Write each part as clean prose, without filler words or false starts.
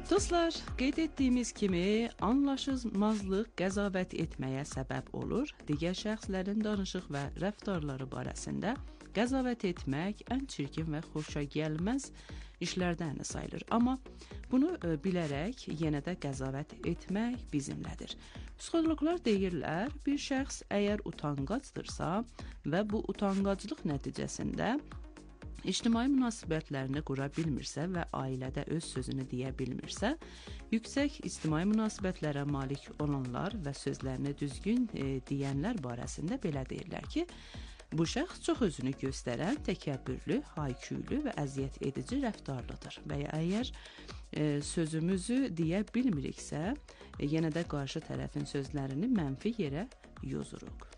Dostlar, qeyd etdiyimiz kimi anlaşılmazlıq qəzavət etməyə səbəb olur. Digər şəxslərin danışıq və rəftarları barəsində qəzavət etmək ən çirkin və xoşagəlməz işlərdən sayılır. Amma bunu bilərək yenə də qəzavət etmək bizimlədir. Psixoloqlar deyirlər, bir şəxs əgər utanqacdırsa və bu utanqaclıq nəticəsində İctimai münasibətlərini qura bilmirsə və ailədə öz sözünü deyə bilmirsə, yüksək ictimai münasibətlərə malik olanlar və sözlərini düzgün deyənlər barəsində belə deyirlər ki, bu şəxs çox özünü göstərən, təkəbbürlü, hayküylü və əziyyət edici rəftarlıdır və ya əgər sözümüzü deyə bilmiriksə, yenə də qarşı tərəfin sözlərini mənfi yerə yozuruq.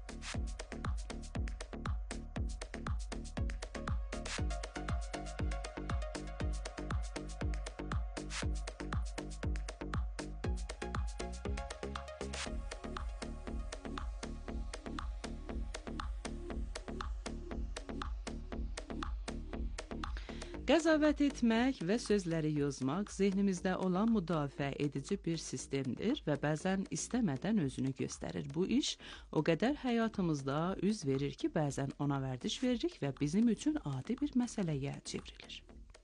Qəzavət etmək və sözləri yozmaq zehnimizdə olan müdafiə edici bir sistemdir və bəzən istəmədən özünü göstərir. Bu iş o qədər həyatımızda üz verir ki, bəzən ona vərdiş veririk və bizim üçün adi bir məsələyə çevrilir.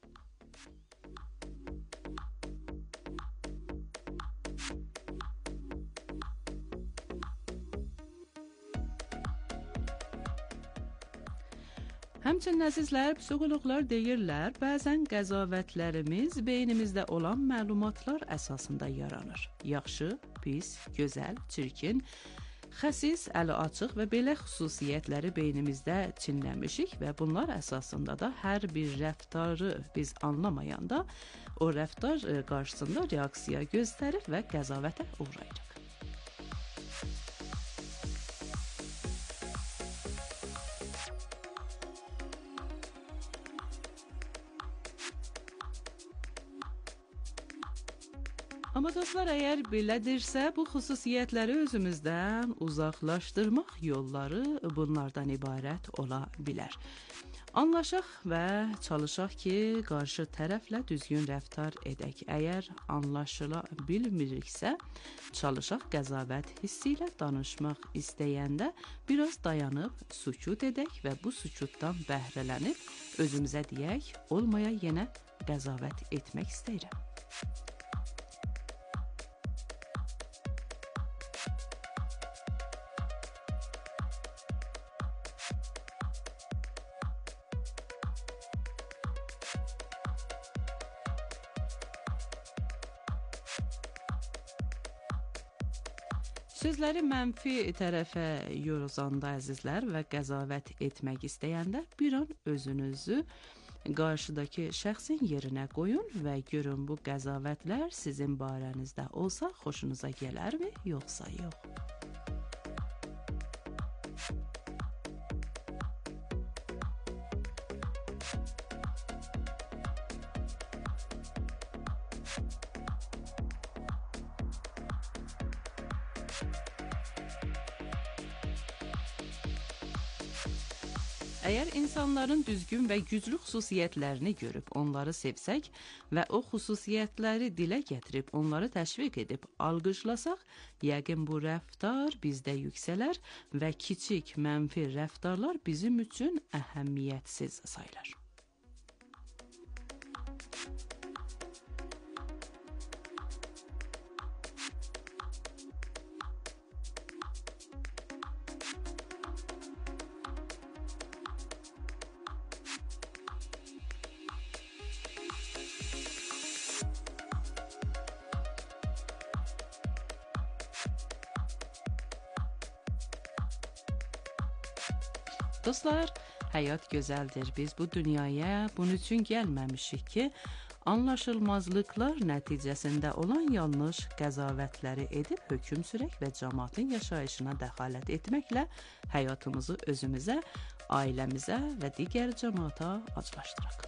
Həmçinin əzizlər, psixoloqlar deyirlər, bəzən qəzavətlərimiz beynimizdə olan məlumatlar əsasında yaranır. Yaxşı, pis, gözəl, çirkin, xəsis, əli açıq və belə xüsusiyyətləri beynimizdə çinləmişik və bunlar əsasında da hər bir rəftarı biz anlamayanda o rəftar qarşısında reaksiya göstərir və qəzavətə uğrayırıq. Amma dostlar, əgər belədirsə, bu xüsusiyyətləri özümüzdən uzaqlaşdırmaq yolları bunlardan ibarət ola bilər. Anlaşaq və çalışaq ki, qarşı tərəflə düzgün rəftar edək. Əgər anlaşıla bilmiriksə, çalışaq qəzavət hissi ilə danışmaq istəyəndə biraz dayanıb, sükut edək və bu sükutdan bəhrələnib özümüzə deyək, olmaya yenə qəzavət etmək istəyirəm. Sözləri mənfi tərəfə yoruzanda əzizlər və qəzavət etmək istəyəndə bir an özünüzü qarşıdakı şəxsin yerinə qoyun və görün bu qəzavətlər sizin barənizdə olsa xoşunuza gələrmi, yoxsa yox? Əgər insanların düzgün və güclü xüsusiyyətlərini görüb onları sevsək və o xüsusiyyətləri dilə gətirib onları təşviq edib alqışlasaq, yəqin bu rəftar bizdə yüksələr və kiçik mənfi rəftarlar bizim üçün əhəmiyyətsiz sayılır. Dostlar, həyat gözəldir. Biz bu dünyaya bunun üçün gəlməmişik ki, anlaşılmazlıqlar nəticəsində olan yanlış qəzavətləri edib hökm sürək və cəmaatın yaşayışına dəxalət etməklə həyatımızı özümüzə, ailəmizə və digər cəmaata aclaşdıraq.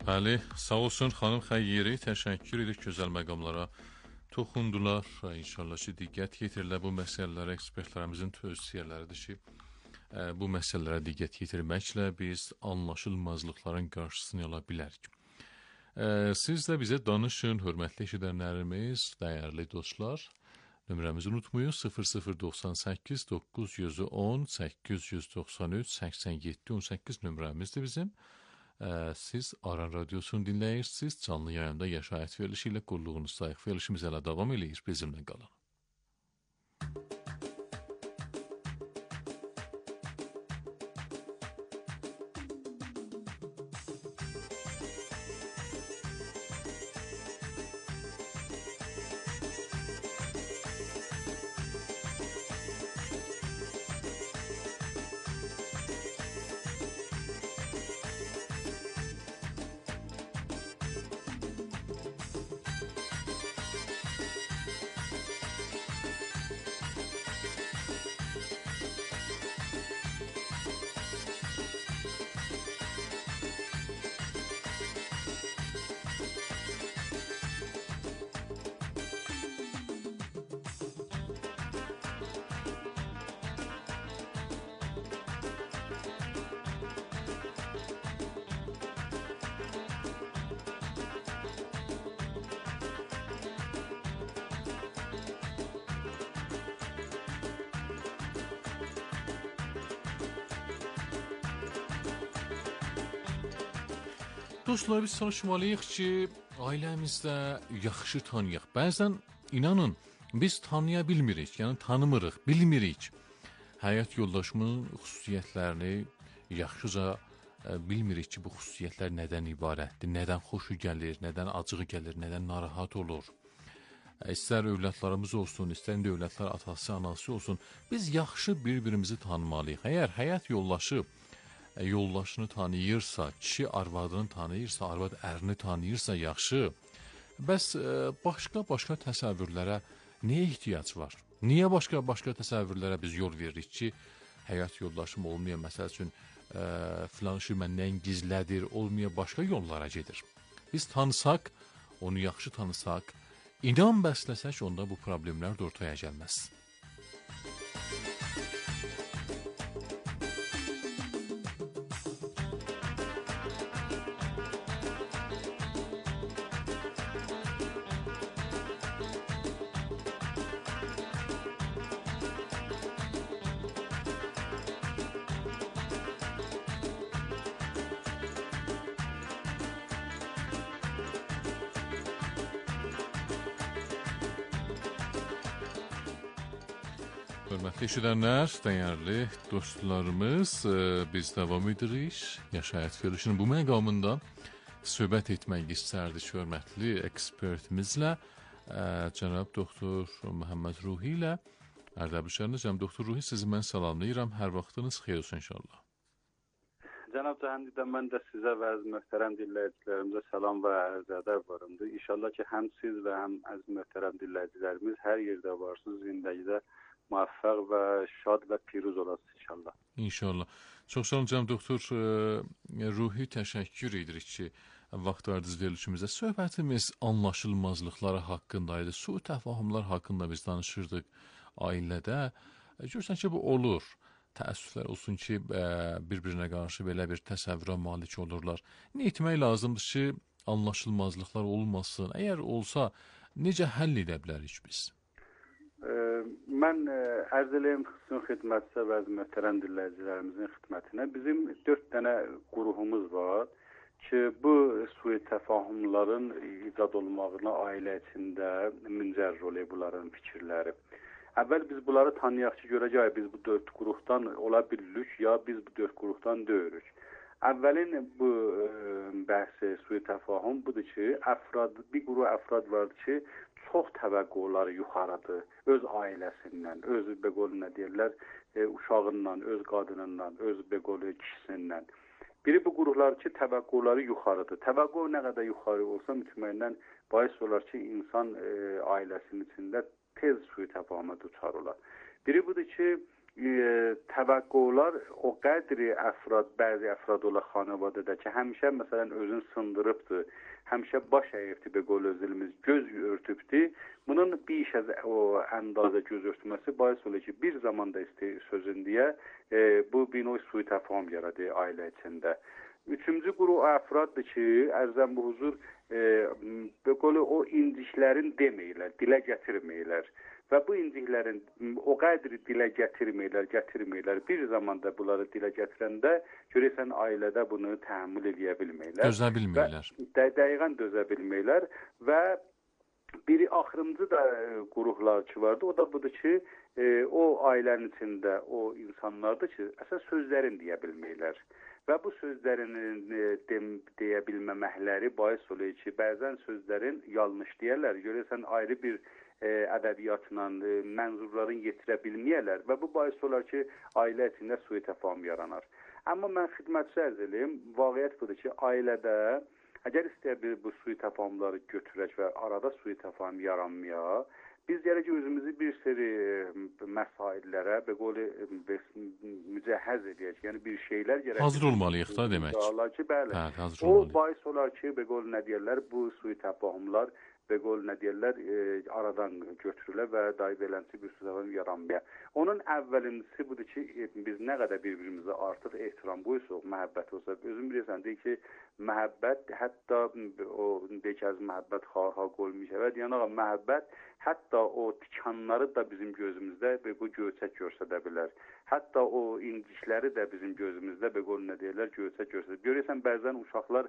Bəli, sağ olsun xanım Xəyyeri, təşəkkür edirik gözəl məqamlara toxundular. İnşallah ki, diqqət yetirirlər bu məsələlərə, ekspertlərimizin tövsiyələridir ki, bu məsələlərə diqqət yetirməklə biz anlaşılmazlıqların qarşısını ala bilərik. Siz də bizə danışın, hörmətli eşidənlərimiz, dəyərli dostlar. Nömrəmizi unutmayın, 0098 910 893 87 18 nömrəmizdir bizim. Siz Aran Radyosunu dinləyirsiniz, canlı yayında yaşayət verilişi ilə qulluğunuzdayıq. Verilişimiz hələ davam eləyir, bizimlə qalın. Dostlar, biz çalışmalıyıq ki, ailəmizdə yaxşı tanıyaq. Bəzən, inanın, biz tanıya bilmirik, yəni tanımırıq, bilmirik. Həyat yoldaşımın xüsusiyyətlərini yaxşıca bilmirik ki, bu xüsusiyyətlər nədən ibarətdir, nədən xoşu gəlir, nədən acığı gəlir, nədən narahat olur. İstər övladlarımız olsun, istər də övladlar atası, anası olsun, biz yaxşı bir-birimizi tanımalıyıq. Əgər həyat yoldaşını tanıyırsa, kişi arvadını tanıyırsa, arvad ərini tanıyırsa yaxşı, bəs başqa təsəvvürlərə niyə ehtiyac var? Niyə başqa təsəvvürlərə biz yol veririk ki, həyat yoldaşım olmayan, məsəl üçün, filan şey məndən gizlədir, olmayan başqa yollara gedir. Biz tanısaq, onu yaxşı tanısaq, inan bəsləsək, onda bu problemlər də ortaya gəlməz. Hörmətli eşidənlər, dəyərli dostlarımız, biz davam edirik. Yaşayət verilişinin bu məqamında söhbət etmək istərdik hörmətli ekspertimizlə, cənab doktor Məhəmməd Ruhi ilə. Ərdəbil şəhərində cənab doktor Ruhi, sizi mən salamlayıram. Hər vaxtınız xeyir olsun inşallah. Cənab Cəhəndədən mən də sizə və əziz möhtərəm dinləyicilərimizə salam və ərzədər varımdır. İnşallah ki, həm siz və həm əziz möhtərəm dinləyicilərimiz hər yerdə varsınız, zindəgidə muvaffaq və şad və piruz olasınız inşallah. İnşallah. Çox sağ olun cənab doktor Ruhi, təşəkkür edirik ki, vaxt verdiniz verilişimizə. Söhbətimiz anlaşılmazlıqları haqqındaydı, su təfahümlər haqqında biz danışırdıq ailədə. Görürsən ki, bu olur. Təəssüflər olsun ki, bir-birinə qarşı belə bir təsəvvürə malik olurlar. Nə etmək lazımdır ki, anlaşılmazlıqlar olmasın? Əgər olsa, necə həll edə bilərik biz? Mən ərz eləyim xüsusi xidmətçi və möhtərəm dinləyicilərimizin xidmətinə. Bizim 4 dənə qruhumuz var ki, bu sui təfahümlərin icad olmağına ailə içində müncər rol bunların fikirləri. Əvvəl biz bunları tanıyaq ki, görəcək biz bu 4 qrupdan ola bilirik, ya biz bu 4 qrupdan deyirik. Əvvəlin bu bəhsi sui təfahüm budur ki, bir qrup əfrad vardır ki, çox təvəqqüləri yuxarıdır. Öz ailəsindən, öz beqolu nə deyirlər, uşağından, öz qadınından, öz beqolu kişisindən. Biri bu qruplar ki, təvəqqüləri yuxarıdır. Təvəqqü nə qədər yuxarı olsa, mütməyindən bahis olar ki, insan ailəsinin içində tez sui təfahümə düçar olar. Biri budur ki, və qollar o qədri bəzi əfrad ola xanavadədə ki, həmişə məsələn özünü sındırıbdır, həmişə baş əyibdir, be qol özülümüz göz örtübdür. Bunun bir iş o əndazə göz örtməsi bahis olur ki, bir zamanda sözün deyə bu bir növ sui təfahüm yaradır ailə içində. Üçüncü qrup əfraddır ki, ərzən bu huzur o inciklərin deməyirlər, dilə gətirməyirlər. Və bu inciklərin o qədri dilə gətirməyirlər. Bir zamanda bunları dilə gətirəndə görəsən ailədə bunu təhammül edə bilməyirlər. Dözə bilməyirlər. Dəqiqən dözə bilməyirlər və biri axırıncı da qruplar ki vardı. O da budur ki, o ailənin içində o insanlardır ki, əsas sözlərini deyə bilməyirlər. Və bu sözlərin deyə bilməməkləri bahis olur ki, bəzən sözlərin yanlış deyərlər. Görəsən ayrı bir ədəbiyyatla mənzurların yetirə bilməyərlər və bu bahis olar ki, ailə içində sui təfahüm yaranar. Amma mən xidmətçi ərz eləyim, vaqiət budur ki, ailədə əgər istəyir bu sui təfahümləri götürək və arada sui təfahüm yaranmaya, biz gərək özümüzü bir seri məsaillərə mücəhəz edək. Yəni bir şeylər gərək hazır olmalıyıq da demək. Ki, bəli. Hə, hazır o olmalıyıq. bahis olar ki, nə deyirlər, bu sui təfahümlər nə deyirlər, aradan götürülə və dahi belənsi bir sui yaranmaya. Onun əvvəlincisi budur ki, biz nə qədər bir-birimizə artıq ehtiram qoyusuq, məhəbbət olsa. Özün bilirsən, deyək ki, məhəbbət, hətta o deyək ki, az məhəbbət xarha qolmuş, yəni məhəbbət hətta o tikanları da bizim gözümüzdə bu göyçək görsədə bilər. Hətta o incikləri də bizim gözümüzdə nə deyirlər, göyçək görsədə. Görürsən, bəzən uşaqlar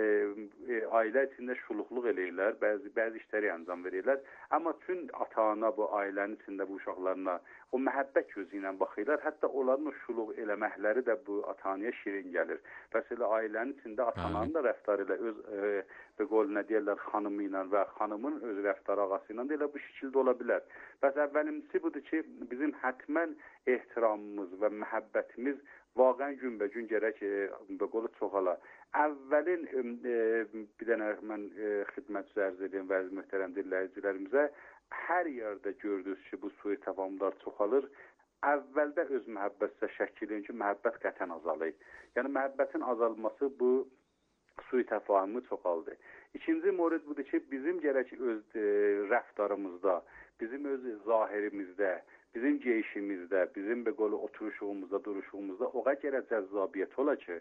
ailə içində şuluqluq eləyirlər, bəzi işləri əncam verirlər. Amma tüm ata-ana bu ailənin içində bu uşaqlarına o məhəbbət gözü ilə baxırlar. Hətta onların o şuluq eləməkləri də bu ata-anaya şirin gəlir. Məsələn, ailənin içində ata-ananın da rəftarı ilə öz nə deyirlər, xanımı ilə və xanımın öz rəftarı ağası ilə də elə bu şəkildə ola bilər. Bəs əvvəlimcisi budur ki, bizim hətmən ehtiramımız və məhəbbətimiz vaqən günbəgün gərək çoxala. Əvvəlin bir dənə mən xidmətçi ərz edeyim və möhtərəm dinləyicilərimizə, hər yerdə gördünüz ki, bu sui təfahümlər çoxalır. Əvvəldə öz məhəbbətsə şəkilin ki, məhəbbət qətən azalır. Yəni, məhəbbətin azalması bu sui təfahümü çoxaldı. İkinci morid budur ki, bizim gərək öz rəftarımızda, bizim öz zahirimizdə, bizim geyişimizdə, bizim oturuşumuzda, duruşumuzda o qədər cəzzabiyyət ola ki,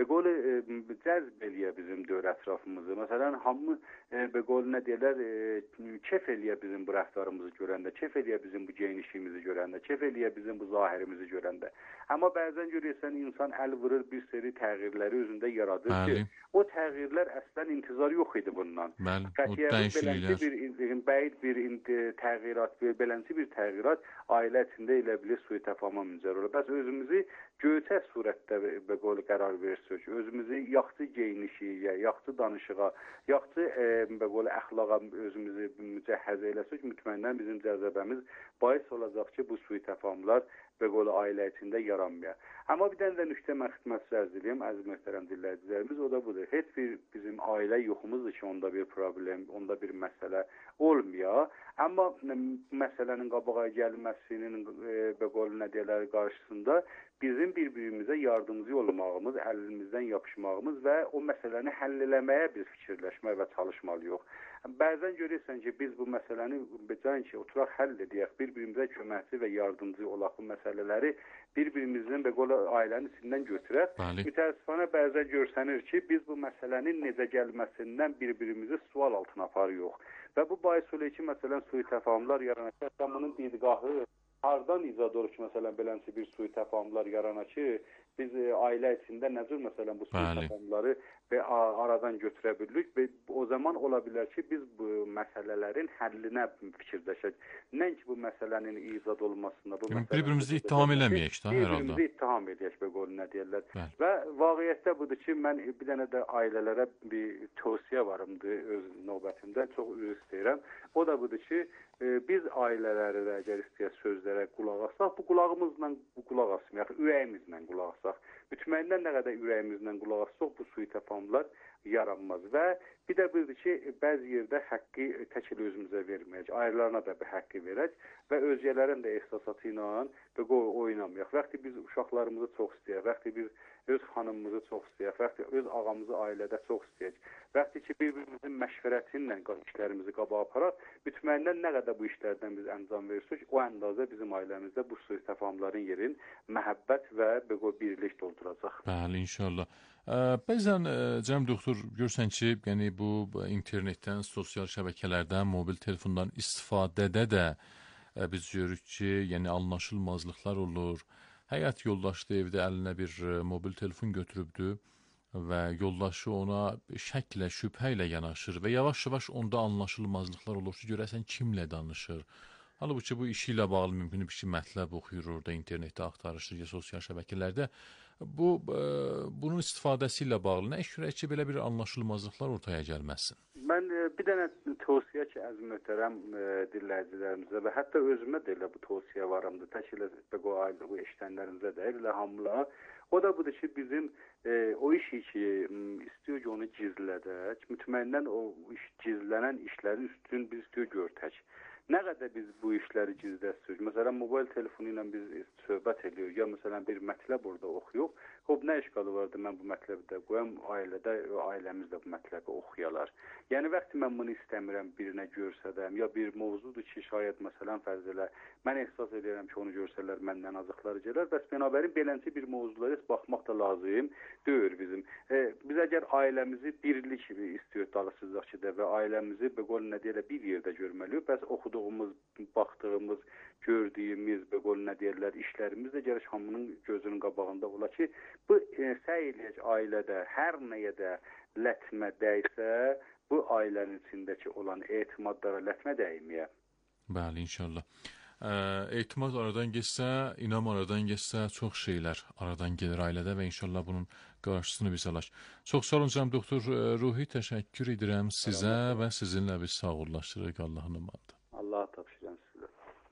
cəzb eləyə bizim dövr ətrafımızı. Məsələn, hamı nə deyirlər, kef eləyə bizim bu rəftarımızı görəndə, kef eləyə bizim bu geyinişimizi görəndə, kef eləyə bizim bu zahirimizi görəndə. Amma bəzən görürsən, insan əl vurur, bir seri təğyirləri özündə yaradır ki, o təğyirlər əslən intizar yox idi bundan. Belənsi bir təğyirat, belənsi bir təğyirat ailə içində elə bilir sui təfahüma müncər olur. Bəs özümüzü göyçək surətdə qərar verirsək, özümüzü yaxşı geyinişiyə, yaxşı danışığa, yaxşı əxlaqa özümüzü mücəhəz eləsək, mütməindən bizim cəzəbəmiz bahis olacaq ki, bu sui təfahümlər ailə içində yaranmaya. Amma bir dənə də nüktə mən xidmətçi ərz edeyim, əziz möhtərəm dinləyicilərimiz, o da budur. Heç bir bizim ailə yoxumuzdur ki, onda bir problem, onda bir məsələ olmaya. Amma məsələnin qabağa gəlməsinin nə deyirlər, qarşısında bizim bir-birimizə yardımcı olmağımız, əlimizdən yapışmağımız və o məsələni həll eləməyə biz fikirləşmək və çalışmalıyıq. Bəzən görürsən ki, biz bu məsələni oturaq həll edək, bir-birimizə köməkçi və yardımcı olaq bu məsələləri bir-birimizin ailənin içindən götürək. Mütəəssifانə bəzən görsənir ki, biz bu məsələnin necə gəlməsindən bir-birimizi sual altına aparırıq. Və bu bahis olur ki, məsələn, sui təfahümlər yaranacaq, bunun didgahı hardan icad olur ki, məsələn, belənsi bir sui təfahümlər yarana ki, biz ailə içində nə cür, məsələn, bu sui təfahümləri aradan götürə bilirik və o zaman ola bilər ki, biz bu məsələlərin həllinə fikirləşək. Nəinki bu məsələnin icad olmasında. Bir-birimizi ittiham eləməyək də, hər halda. Bir-birimizi ittiham edək, nə deyirlər. Və vaqiyyətdə budur ki, mən bir dənə də ailələrə bir tövsiyə varımdır öz növbətimdə, çox üzr istəyirəm. O da budur ki, biz ailələri də əgər istəyək sözlərə qulaq asaq, bu qulağımızla qulaq asmayaq, ürəyimizlə qulaq asaq. Mütməindən nə qədər ürəyimizlə qulaq asaq, bu sui təfahümlər yaranmaz və bir də budur ki, bəzi yerdə haqqı tək elə özümüzə verməyək, ayrılarına da bir haqqı verək və özgələrin də ehsasatı ilə və oynamayaq. Vaxtı biz uşaqlarımızı çox istəyək, vaxtı biz öz xanımımızı çox istəyək, vaxtı öz ağamızı ailədə çox istəyək, vaxtı ki, bir-birimizin məşvərəti ilə işlərimizi qabağa aparaq, bütməyindən nə qədər bu işlərdən biz əncam verirsək, o əndazə bizim ailəmizdə bu sui təfahümlərin yerin məhəbbət və birlik dolduracaq. Bəli, inşallah. Bəzən cənab doktor görsən ki, yəni bu internetdən, sosial şəbəkələrdən, mobil telefondan istifadədə də biz görürük ki, yəni anlaşılmazlıqlar olur. Həyat yoldaşı evdə əlinə bir mobil telefon götürübdü və yoldaşı ona şəklə, şübhə ilə yanaşır və yavaş-yavaş onda anlaşılmazlıqlar olur ki, görəsən kimlə danışır. Halbuki bu işi ilə bağlı mümkün bir mətləb oxuyur orada, internetdə axtarışır ya sosial şəbəkələrdə. Bunun istifadəsi ilə bağlı nə iş görək ki, belə bir anlaşılmazlıqlar ortaya gəlməsin? Mən bir dənə tövsiyə ki, əziz möhtərəm dinləyicilərimizə və hətta özümə də elə bu tövsiyə varımdır. Tək elə bu eşidənlərimizə də elə hamıla. O da budur ki, bizim o işi ki, istiyor ki, onu gizlədək. Mütməyindən o gizlənən işlərin üstün biz istiyor görtək. Nə qədər biz bu işləri gizləsək, məsələn, mobil telefonu ilə biz söhbət edirik, ya məsələn bir mətləb orada oxuyuq, nə işqalı vardı, mən bu mətləbi də qoyam, ailəmiz də bu mətləbi oxuyalar. Yəni, vaxtı mən bunu istəmirəm birinə görsədəm, ya bir mövzudur ki, şayət məsələn fərz elə, mən ehsas edirəm ki, onu görsələr məndən azıqları gələr, bəs bənabərin beləncə bir mövzulara baxmaq da lazım deyir bizim. Biz əgər ailəmizi birlik kimi istiyor dalırsızlıq ki də və ailəmizi bir yerdə görməliyik, bəs oxuduğumuz, baxdığımız, gördüyümüz, işlərimiz də gərək hamının gözünün qabağında ola ki, bu səy eləyək ailədə hər nəyə də lətmə dəysə, bu ailənin içindəki olan etimadlara lətmə dəyməyə. Bəli, inşallah. Etimad aradan geçsə, inam aradan geçsə, çox şeylər aradan gelir ailədə və inşallah bunun qarşısını biz alaq. Çox sağ olun cənab doktor Ruhi, təşəkkür edirəm sizə və sizinlə biz sağollaşdırırıq Allahın amanında. Allah'a tapşıran sizə.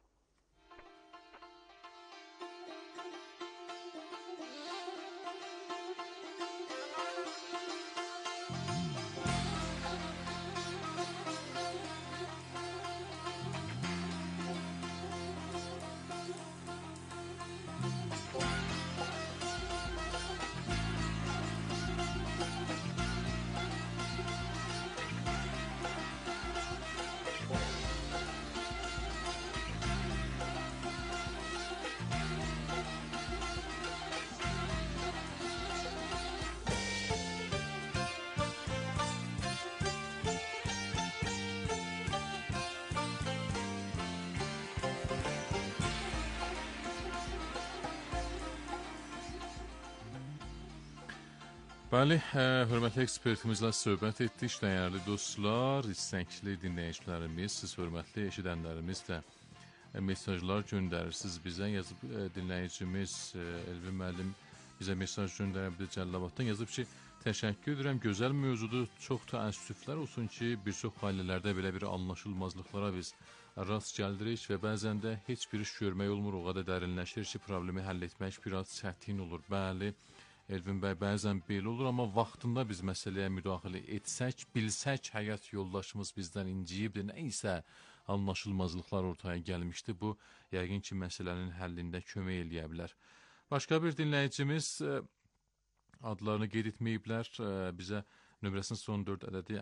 Bəli, hörmətli ekspertimizlə söhbət etdik, dəyərli dostlar, istəkli dinləyicilərimiz, siz hörmətli eşidənlərimiz də mesajlar göndərirsiniz bizə. Yazıb dinləyicimiz Elvin müəllim bizə mesaj göndərib Cəlilabaddan yazıb ki, təşəkkür edirəm, gözəl mövzudur, çox təəssüflər olsun ki, bir çox ailələrdə belə bir anlaşılmazlıqlara biz rast gəldirik və bəzən də heç bir iş görmək olmur, o qədər dərinləşir ki, problemi həll etmək biraz çətin olur. Bəli, Elvin bəy, bəzən belə olur, amma vaxtında biz məsələyə müdaxilə etsək, bilsək, həyat yoldaşımız bizdən inciyibdir, nə isə anlaşılmazlıqlar ortaya gəlmişdi. Bu, yəqin ki, məsələnin həllində kömək eləyə bilər. Başqa bir dinləyicimiz adlarını qeyd etməyiblər, bizə nömrəsinin son 4 ədədi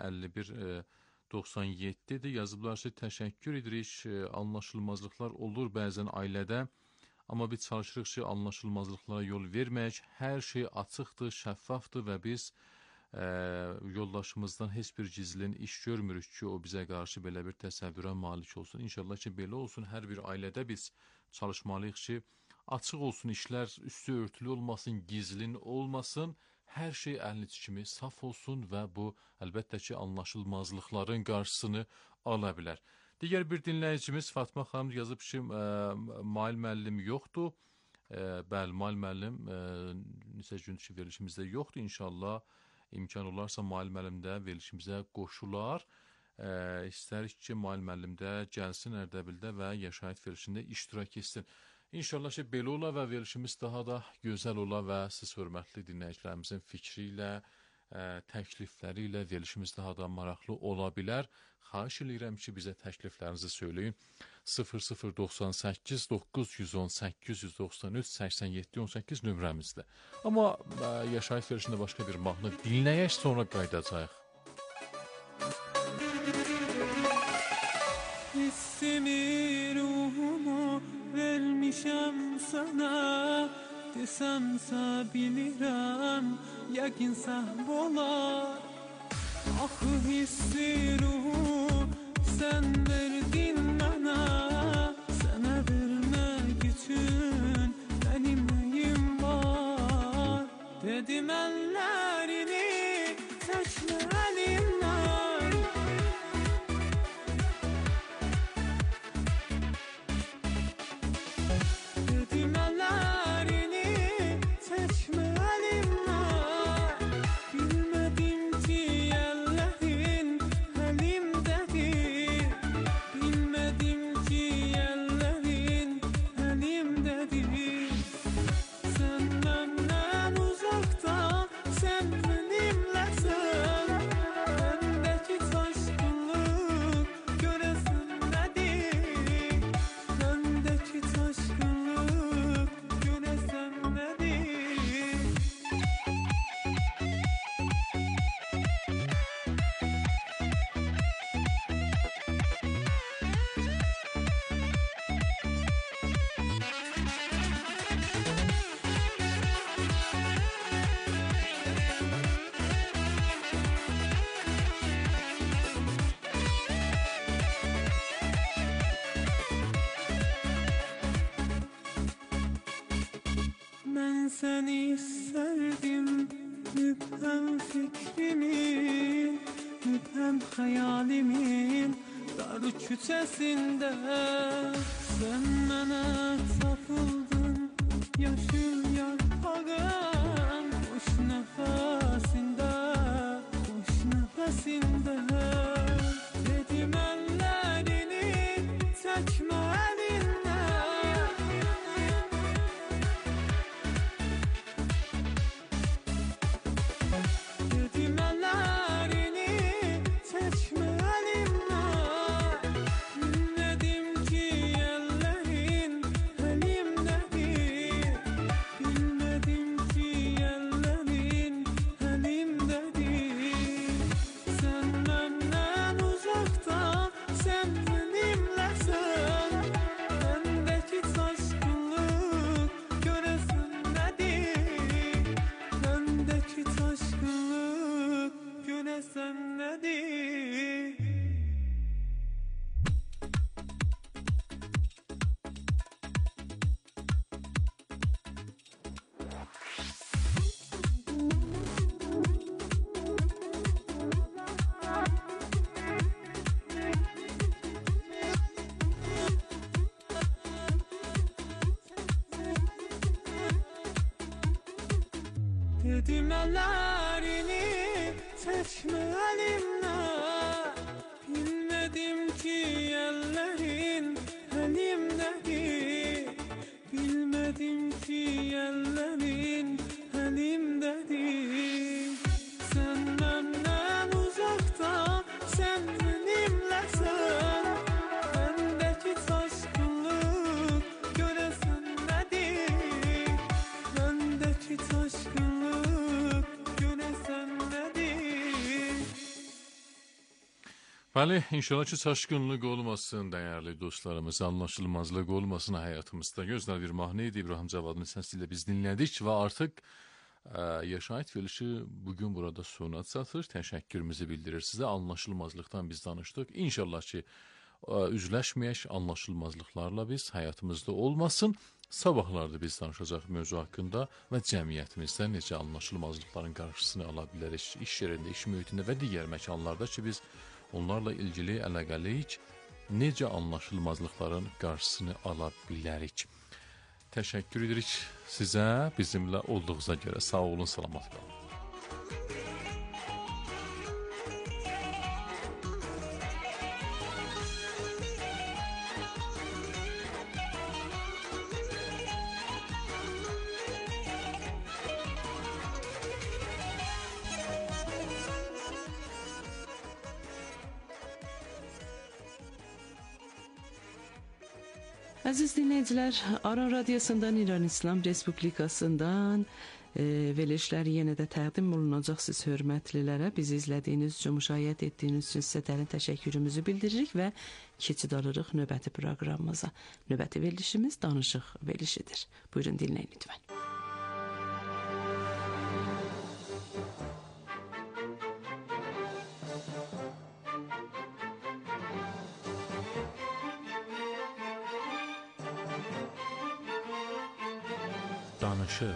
5197-dir. Yazıblar ki, təşəkkür edirik, anlaşılmazlıqlar olur bəzən ailədə. Amma biz çalışırıq ki, anlaşılmazlıqlara yol verməyək, hər şey açıqdır, şəffafdır və biz yoldaşımızdan heç bir gizlin iş görmürük ki, o bizə qarşı belə bir təsəvvürə malik olsun. İnşallah ki, belə olsun, hər bir ailədə biz çalışmalıyıq ki, açıq olsun, işlər üstü örtülü olmasın, gizlin olmasın, hər şey əliniz kimi saf olsun və bu, əlbəttə ki, anlaşılmazlıqların qarşısını ala bilər. Digər bir dinləyicimiz Fatma xanım yazıb ki, Mail müəllim yoxdur. Bəli, Mail müəllim neçə gündür ki, verilişimizdə yoxdur. İnşallah imkan olarsa Mail müəllim də verilişimizə qoşular. İstərik ki, Mail müəllim də gəlsin Ərdəbildə və yaşayış verilişində iştirak etsin. İnşallah ki, belə ola və verilişimiz daha da gözəl ola və siz hörmətli dinləyicilərimizin fikri ilə təklifləri ilə verilişimiz daha da maraqlı ola bilər. Xahiş edirəm ki, bizə təkliflərinizi söyləyin. 0098 918 193 87 18 nömrəmizdə. Amma yaşayış verilişində başqa bir mahnı dinləyək, sonra qayıdacağıq. Hissimi, ruhumu vermişəm sana, desəmsə bilirəm, yəqin səhv olar. Axı hissi, ruhu sən verdin mənə, sənə vermək üçün mənim nəyim var? Dedim əllərini çəkmə əlimdən, dedim əllərini çəkmə əlimdən. Bilmədim ki əllərin əlimdədir, bilmədim ki əllərin əlimdədir. Sən məndən uzaqdan, sən mənimləsən, məndəki çaşqınlıq görəsən nədir? Məndəki çaşqınlıq görəsən nədir? Mən səni sevdim, mübhəm fikrimin, mübhəm xəyalimin dar küçəsində. Sən mənə tapıldın, yaşıl yarpağın xoş nəfəsində, xoş nəfəsində. Dedim əllərini çəkmə əlindən, dedim əllərini çəkmə əlimdən. Bilmədim ki əllərin əlimdədir, bilmədim ki əllərin əlimdədir. Sən məndən uzaqdan, sən mənimləsən, məndəki çaşqınlıq görəsən nədir? Məndəki çaşqınlıq görəsən nədir? Dedim əllərini çəkmə əlimdən, bilmədim ki əllərin əlimdədir, bilmədim ki əllərin əlimdədir. Sən məndən uzaqdan, sən mənimləsən, məndəki çaşqınlıq görəsən nədir? Məndəki çaşqınlıq görəsən nədir? Bəli, inşallah ki, çaşqınlıq olmasın, dəyərli dostlarımız, anlaşılmazlıq olmasın həyatımızda. Gözəl bir mahnı idi, İbrahim Cavadın səsiyle biz dinlədik və artıq yaşayış verilişi bugün burada sona çatır. Təşəkkürümüzü bildirir sizə. Anlaşılmazlıqdan biz danışdıq. İnşallah ki, üzləşməyək, anlaşılmazlıqlarla biz həyatımızda olmasın. Sabahlarda biz danışacaq mövzu haqqında və cəmiyyətimizdə necə anlaşılmazlıqların qarşısını ala bilərik, iş yerində, iş mühitində və digər məkanlarda ki, biz onlarla ilgili əlaqəliyik, necə anlaşılmazlıqların qarşısını ala bilərik. Təşəkkür edirik sizə, bizimlə olduğunuza görə. Sağ olun, salamat qalın. Əziz dinləyicilər, Aran Radiosundan İran İslam Respublikasından verilişləri yenə də təqdim olunacaq siz hörmətlilərə. Bizi izlədiyiniz üçün, müşahidə etdiyiniz üçün sizə dərin təşəkkürümüzü bildiririk və keçid alırıq növbəti proqramımıza. Növbəti verilişimiz danışıq verilişidir. Buyurun dinləyin lütfən. Danışıq.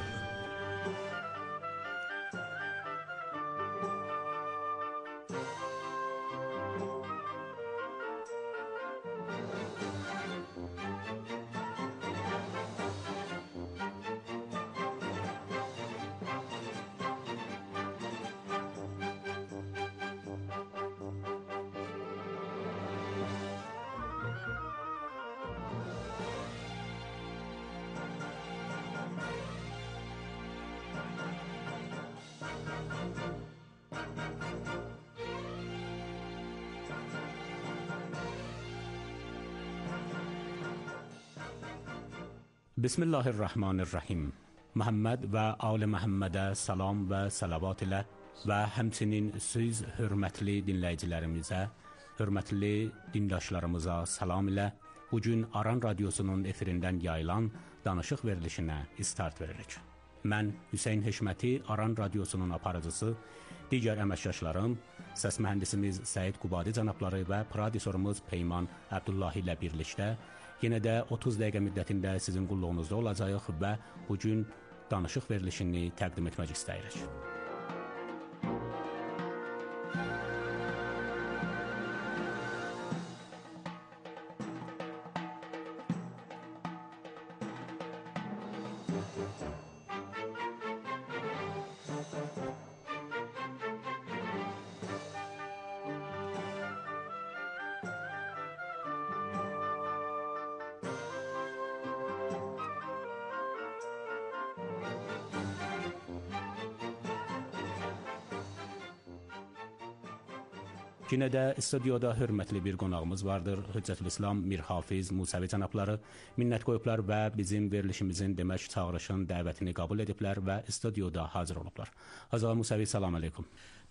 Bismillahirrahmanirrahim. Muhammed və Ali Muhammedə salam və salavat ilə və həmçinin siz hörmətli dinləyicilərimizə, hörmətli dindaşlarımıza salam ilə bugün Aran Radiosunun efirindən yayılan danışıq verilişinə start veririk. Mən Hüseyn Heşməti, Aran Radiosunun aparıcısı, digər əməkdaşlarım, səs mühəndisimiz Səid Qubadi cənabları və prodüserimiz Peyman Abdullahi ilə birlikdə yenə də 30 dəqiqə müddətində sizin qulluğunuzda olacağıq və bugün danışıq verilişini təqdim etmək istəyirik. Yenə də studiyada hörmətli bir qonağımız vardır. Hüccətülislam Mirhafiz Musavi cənabları minnət qoyublar və bizim verilişimizin demək çağırışın dəvətini qəbul ediblər və studiyada hazır olublar. Hazır Musavi, salam aleykum.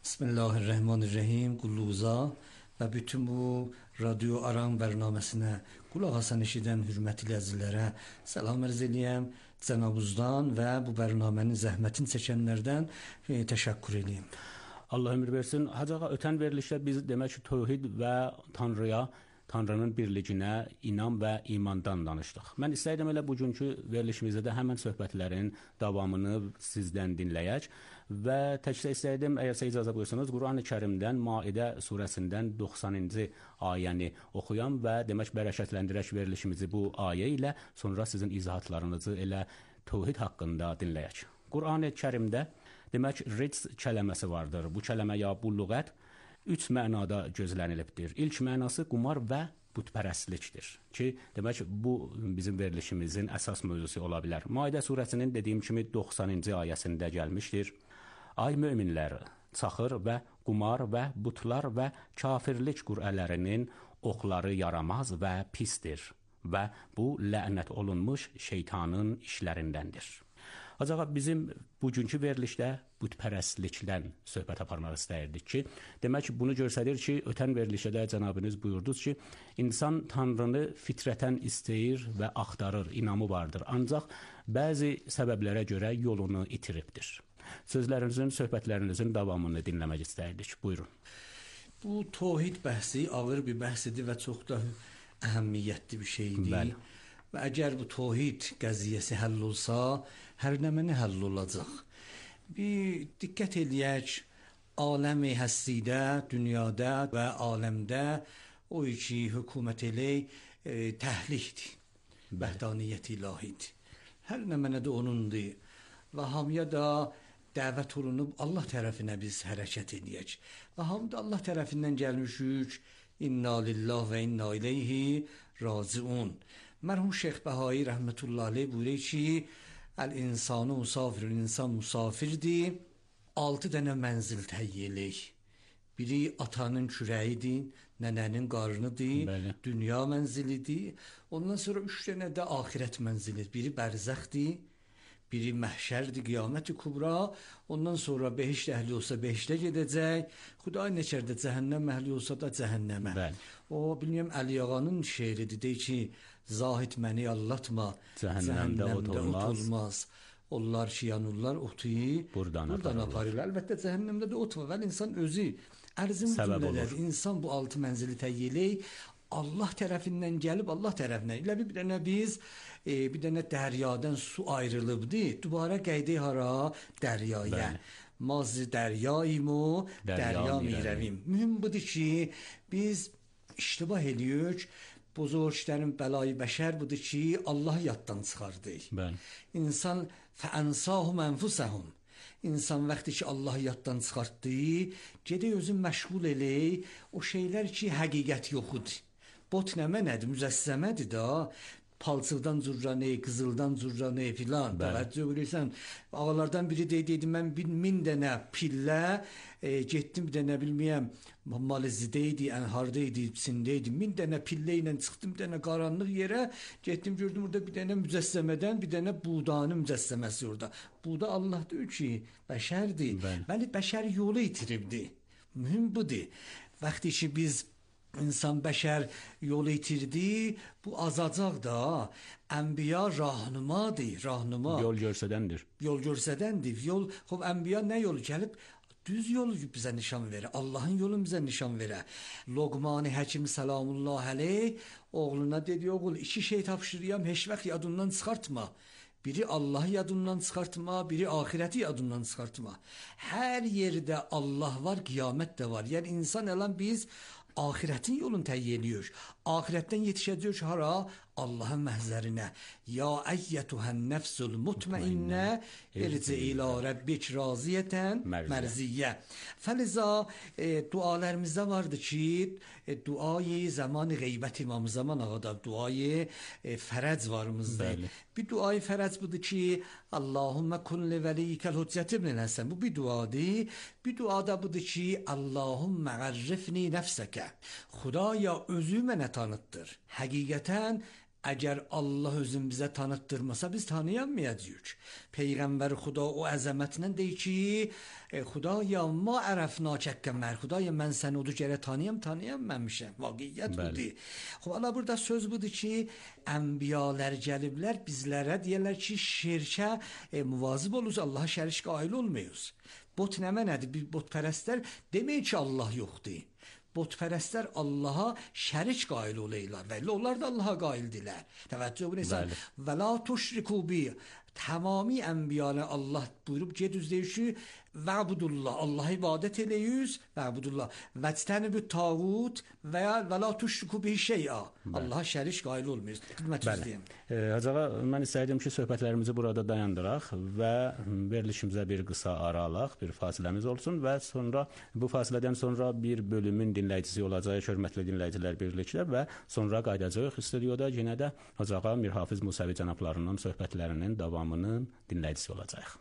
Bismillahirrahmanirrahim. Qulluğuza və bütün bu Radio Aran bərnaməsinə qulaq asan eşidən hörmətli əzizlərə salam arz eləyəm. Cənabınızdan və bu bərnamənin zəhmətini çəkənlərdən təşəkkür edeyim. Allah ömür versin. Hacağa ötən verilişdə biz demək ki, tövhid və Tanrıya, Tanrının birliginə, inan və imandan danışdıq. Mən istəyirəm elə bugünkü verilişimizdə də həmən söhbətlərin davamını sizdən dinləyək və təkcə istəyirəm, əgər icazə buyursanız, Quran-ı Kərimdən Maidə surəsindən 90-cı ayəni oxuyam və demək bərəkətləndirək verilişimizi bu ayə ilə, sonra sizin izahatlarınızı elə tövhid haqqında dinləyək. Quran-ı Kərimdə demək, rics kələməsi vardır. Bu kələmə ya bu lüğət 3 mənada gözlənilibdir. İlk mənası qumar və bütpərəstlikdir ki, demək, bu bizim verilişimizin əsas mövzusu ola bilər. Maidə surəsinin dediyim kimi 90-cı ayəsində gəlmişdir. Ay möminlər, çaxır və qumar və butlar və kafirlik qurələrinin oxları yaramaz və pisdir və bu lənət olunmuş şeytanın işlərindəndir. Ancaq bizim bugünkü verilişdə bütpərəstlikdən söhbət aparmaq istəyirdik ki, demək bunu göstərir ki, ötən verilişdə cənabınız buyurdunuz ki, insan Tanrını fitrətən istəyir və axtarır, inamı vardır. Ancaq bəzi səbəblərə görə yolunu itiribdir. Sözlərinizin, söhbətlərinizin davamını dinləmək istəyirdik. Buyurun. Bu tövhid bəhsi ağır bir bəhsidir və çox da əhəmiyyətli bir şeydir. Bəli. Və əgər bu tövhid qəziyyəsi həll olsa, hər nəməni həll olacaq. Bir diqqət eləyək, aləmi həstidə, dünyada və aləmdə o ki, hökumət elə təhlikdir, bəhdaniyyət ilahidir. Hər nəmənə də onundur və hamıya da dəvət olunub Allah tərəfinə biz hərəkət edəyək. Və hamıda Allah tərəfindən gəlmişük, inna lillah və inna ileyhi raciun. Mərhum Şeyx Bəhayi rəhmətullah aleyh buyuruyor ki, el-insanu musafir, insan musafirdir, 6 dənə mənzil təyyələk. Biri atanın kürəyidir, nənənin qarnıdır, Bəli. dünya mənzilidir. Ondan sonra 3 dənə də axirət mənzilidir. Biri bərzəxdir, biri məhşərdir, qiyamət-i kubra. Ondan sonra behişt əhli olsa behiştə gedəcək. Xuday neçərdə cəhənnəm əhli olsa da cəhənnəmə. Bəli. O bilmirəm Əli Ağanın şeiridir. Deyir ki, zahid məni allatma, Cəhənnəmdə ot olmaz. Onlar ki yanurlar otu buradan aparırlar. Əlbəttə cəhənnəmdə də ot var. Vəli insan özü ərzim cümlədir. İnsan bu 6 mənzili təyyilək Allah tərəfindən gəlib Allah tərəfindən. Elə bir dənə biz bir dənə dəryadan su ayrılıbdı. Dubara qayıdıq hara? Dəryaya. Mazı dəryayım o, dərya mirəvim. Mühüm budur ki, biz iştibah edirik. Buzurçların bəlayı bəşər budur ki, Allah yaddan çıxardı. Bəli. İnsan fəənsahum ənfusəhum. İnsan vaxtı ki Allah yaddan çıxartdı, gedək özün məşğul elək o şeylər ki həqiqət yoxudur. Bot nədir? Müzəssəmədir da. Palçıqdan cürranə, qızıldan cürranə filan. Təvəccüh edirsən. Ağalardan biri dedi mən 1000 dənə pillə getdim bir dənə bilməyəm Malizidəydi, Ənhardaydı, Sindəydi. 1000 dənə pillə ilə çıxdım bir dənə qaranlıq yerə. Getdim gördüm orada bir dənə mücəssəmədən bir dənə buğdanın mücəssəməsi orada. Buğda Allah deyir ki, bəşərdir. Bəli, bəşər yolu itiribdi. Mühüm budur. Vaxtı ki biz İnsan bəşər yolu itirdi, bu azacaq da. Ənbiya rahnumadır, rahnuma. Yol görsədəndir. Yol görsədəndir. Yol, ənbiya nə yolu gəlib? Düz yolu bizə nişan verir. Allahın yolu bizə nişan verir. Loqman-ı Həkim salamullah əleyh oğluna dedi, oğul 2 şey tapşırıyam, heç vaxt yadından çıxartma. Biri Allah'ı yadından çıkartma, biri ahireti yadından çıkartma. Her yerde Allah var, kıyamet de var. Yani insan elan biz ahiretin yolunu təyyiliyor. Ahiretten yetişeceğiz hara? Allah'ın məhzərinə. Ya əyyətuhən nəfsul mutmainnə irci ilə Rabbik raziyətən mərziyyə. Fəliza dualarımızda vardı ki, duayı zamanı qeybət İmam Zaman ağada duayı fərəc varımızda. Bir duayı fərəc budur ki, Allahümme kulli veliykel hüccət ibn Həsən. Bu bir duadır. Bir duada budur ki, Allahümme ərrifni nəfsəkə. Xudaya özü mənə tanıtdır. Həqiqətən əgər Allah özün bizə tanıttırmasa biz tanıyamayacağıq. Peyğəmbər Xuda o əzəmətinə deyir ki, Xudaya ma ərəfnəkə mər. Xudaya mən səni odur gərə tanıyamamışam. Vaqiyyət budur. Hala burada söz budur ki, ənbiyalar gəliblər bizlərə deyirlər ki, şirkə muvazib oluruz, Allaha şərik qail olmayız. Bot nə mənədir? Bir botpərəstlər demək ki, Allah yoxdur. Botpərəstlər Allaha şərik qail olurlar və onlar da Allaha qaildirlər. Təvəccüh edirsən. Və la tuşriku bi. Tamami ənbiyanə Allah buyurub gedüz deyir ki, vəbudullah, Allaha ibadət eləyiz, vəbudullah. Vəctənibü tağut və la tuşriku bi şey'a. Allaha şərik qail olmayız. Xidmət üzrəyəm. Hacı, mən istəyirdim ki, söhbətlərimizi burada dayandıraq və verilişimizə bir qısa ara alaq, bir fasiləmiz olsun və sonra bu fasilədən sonra bir bölümün dinləyicisi olacaq, hörmətli dinləyicilər birlikdə və sonra qayıdacağıq studiyada yenə də Hacı Mirhafiz Musavi cənablarının söhbətlərinin davamının dinləyicisi olacaq.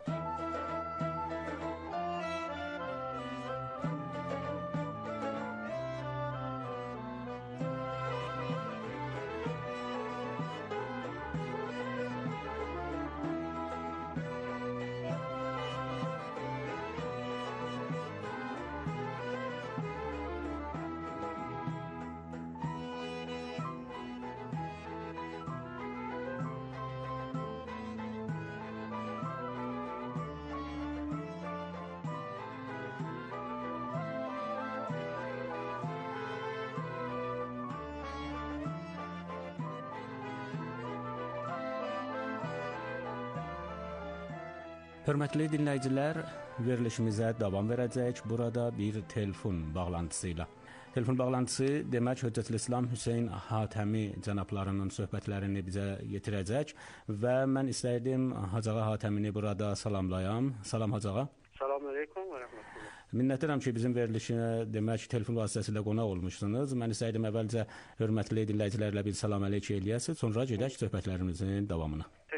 Hörmətli dinləyicilər, verilişimizə davam verəcək burada bir telefon bağlantısı ilə. Telefon bağlantısı demək Hüccətülislam Hüseyn Hatəmi cənablarının söhbətlərini bizə yetirəcək və mən istəyirdim Hacı Hatəmini burada salamlayam. Salam Hacı. Salam əleykum və rəhmətullah. Minnətdaram ki, bizim verilişinə demək telefon vasitəsilə qonaq olmuşsunuz. Mən istəyirdim əvvəlcə hörmətli dinləyicilərlə bir salam əleyk eləyəsiniz, sonra gedək söhbətlərimizin davamına.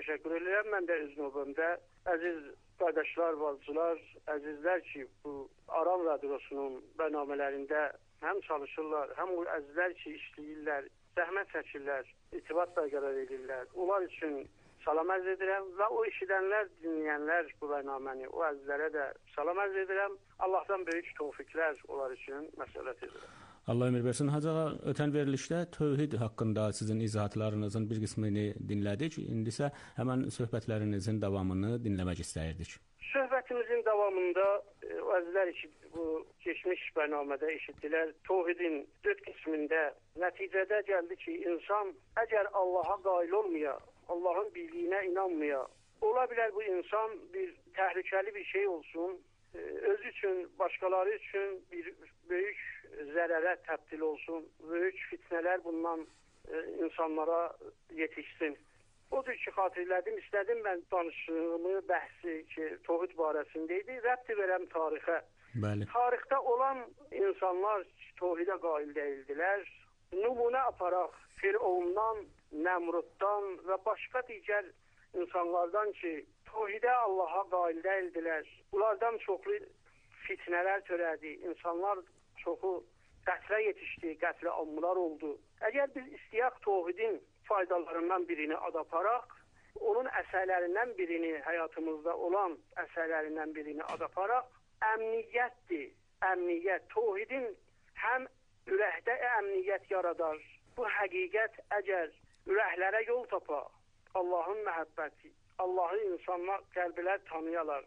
təşəkkür edirəm. Mən də öz növbəmdə əziz qardaşlar, bacılar, əzizlər ki, bu Aran radiosunun bərnamələrində həm çalışırlar, həm o əzizlər ki, işləyirlər, zəhmət çəkirlər, irtibat bərqərar edirlər. Onlar üçün salam ərz edirəm və o eşidənlər, dinləyənlər bu bərnaməni, o əzizlərə də salam ərz edirəm. Allahdan böyük tövfiklər onlar üçün məsləhət edirəm. Allah ömür versin. Hacı ağa, ötən verilişdə tövhid haqqında sizin izahatlarınızın bir qismini dinlədik. İndi isə həmən söhbətlərinizin davamını dinləmək istəyirdik. Söhbətimizin davamında o əzizlər ki, bu keçmiş bərnamədə eşitdilər. Tövhidin 4 qismində nəticədə gəldi ki, insan əgər Allaha qail olmaya, Allahın birliyinə inanmaya, ola bilər bu insan bir təhlükəli bir şey olsun, özü üçün, başqaları üçün bir böyük zərərə təbdil olsun, böyük fitnələr bundan insanlara yetişsin. Odur ki, xatırladım, istədim mən danışığımı, bəhsi ki, tövhid barəsində idi, rəbti verəm tarixə. Bəli. Tarixdə olan insanlar tövhidə qail deyildilər. Nümunə aparaq Firavundan, Nəmruddan və başqa digər insanlardan ki, tövhidə Allaha qail deyildilər. Bunlardan çoxlu fitnələr törədi. İnsanlar çoxu qətlə yetişdi, qətlə alımlar oldu. Əgər biz istəyək tövhidin faydalarından birini ad aparaq, onun əsərlərindən birini, həyatımızda olan əsərlərindən birini ad aparaq, əmniyyətdir. Əmniyyət, tövhidin həm ürəkdə əmniyyət yaradar. Bu həqiqət əgər ürəklərə yol tapa, Allahın məhəbbəti, Allahı insanlar qəlblər tanıyalar.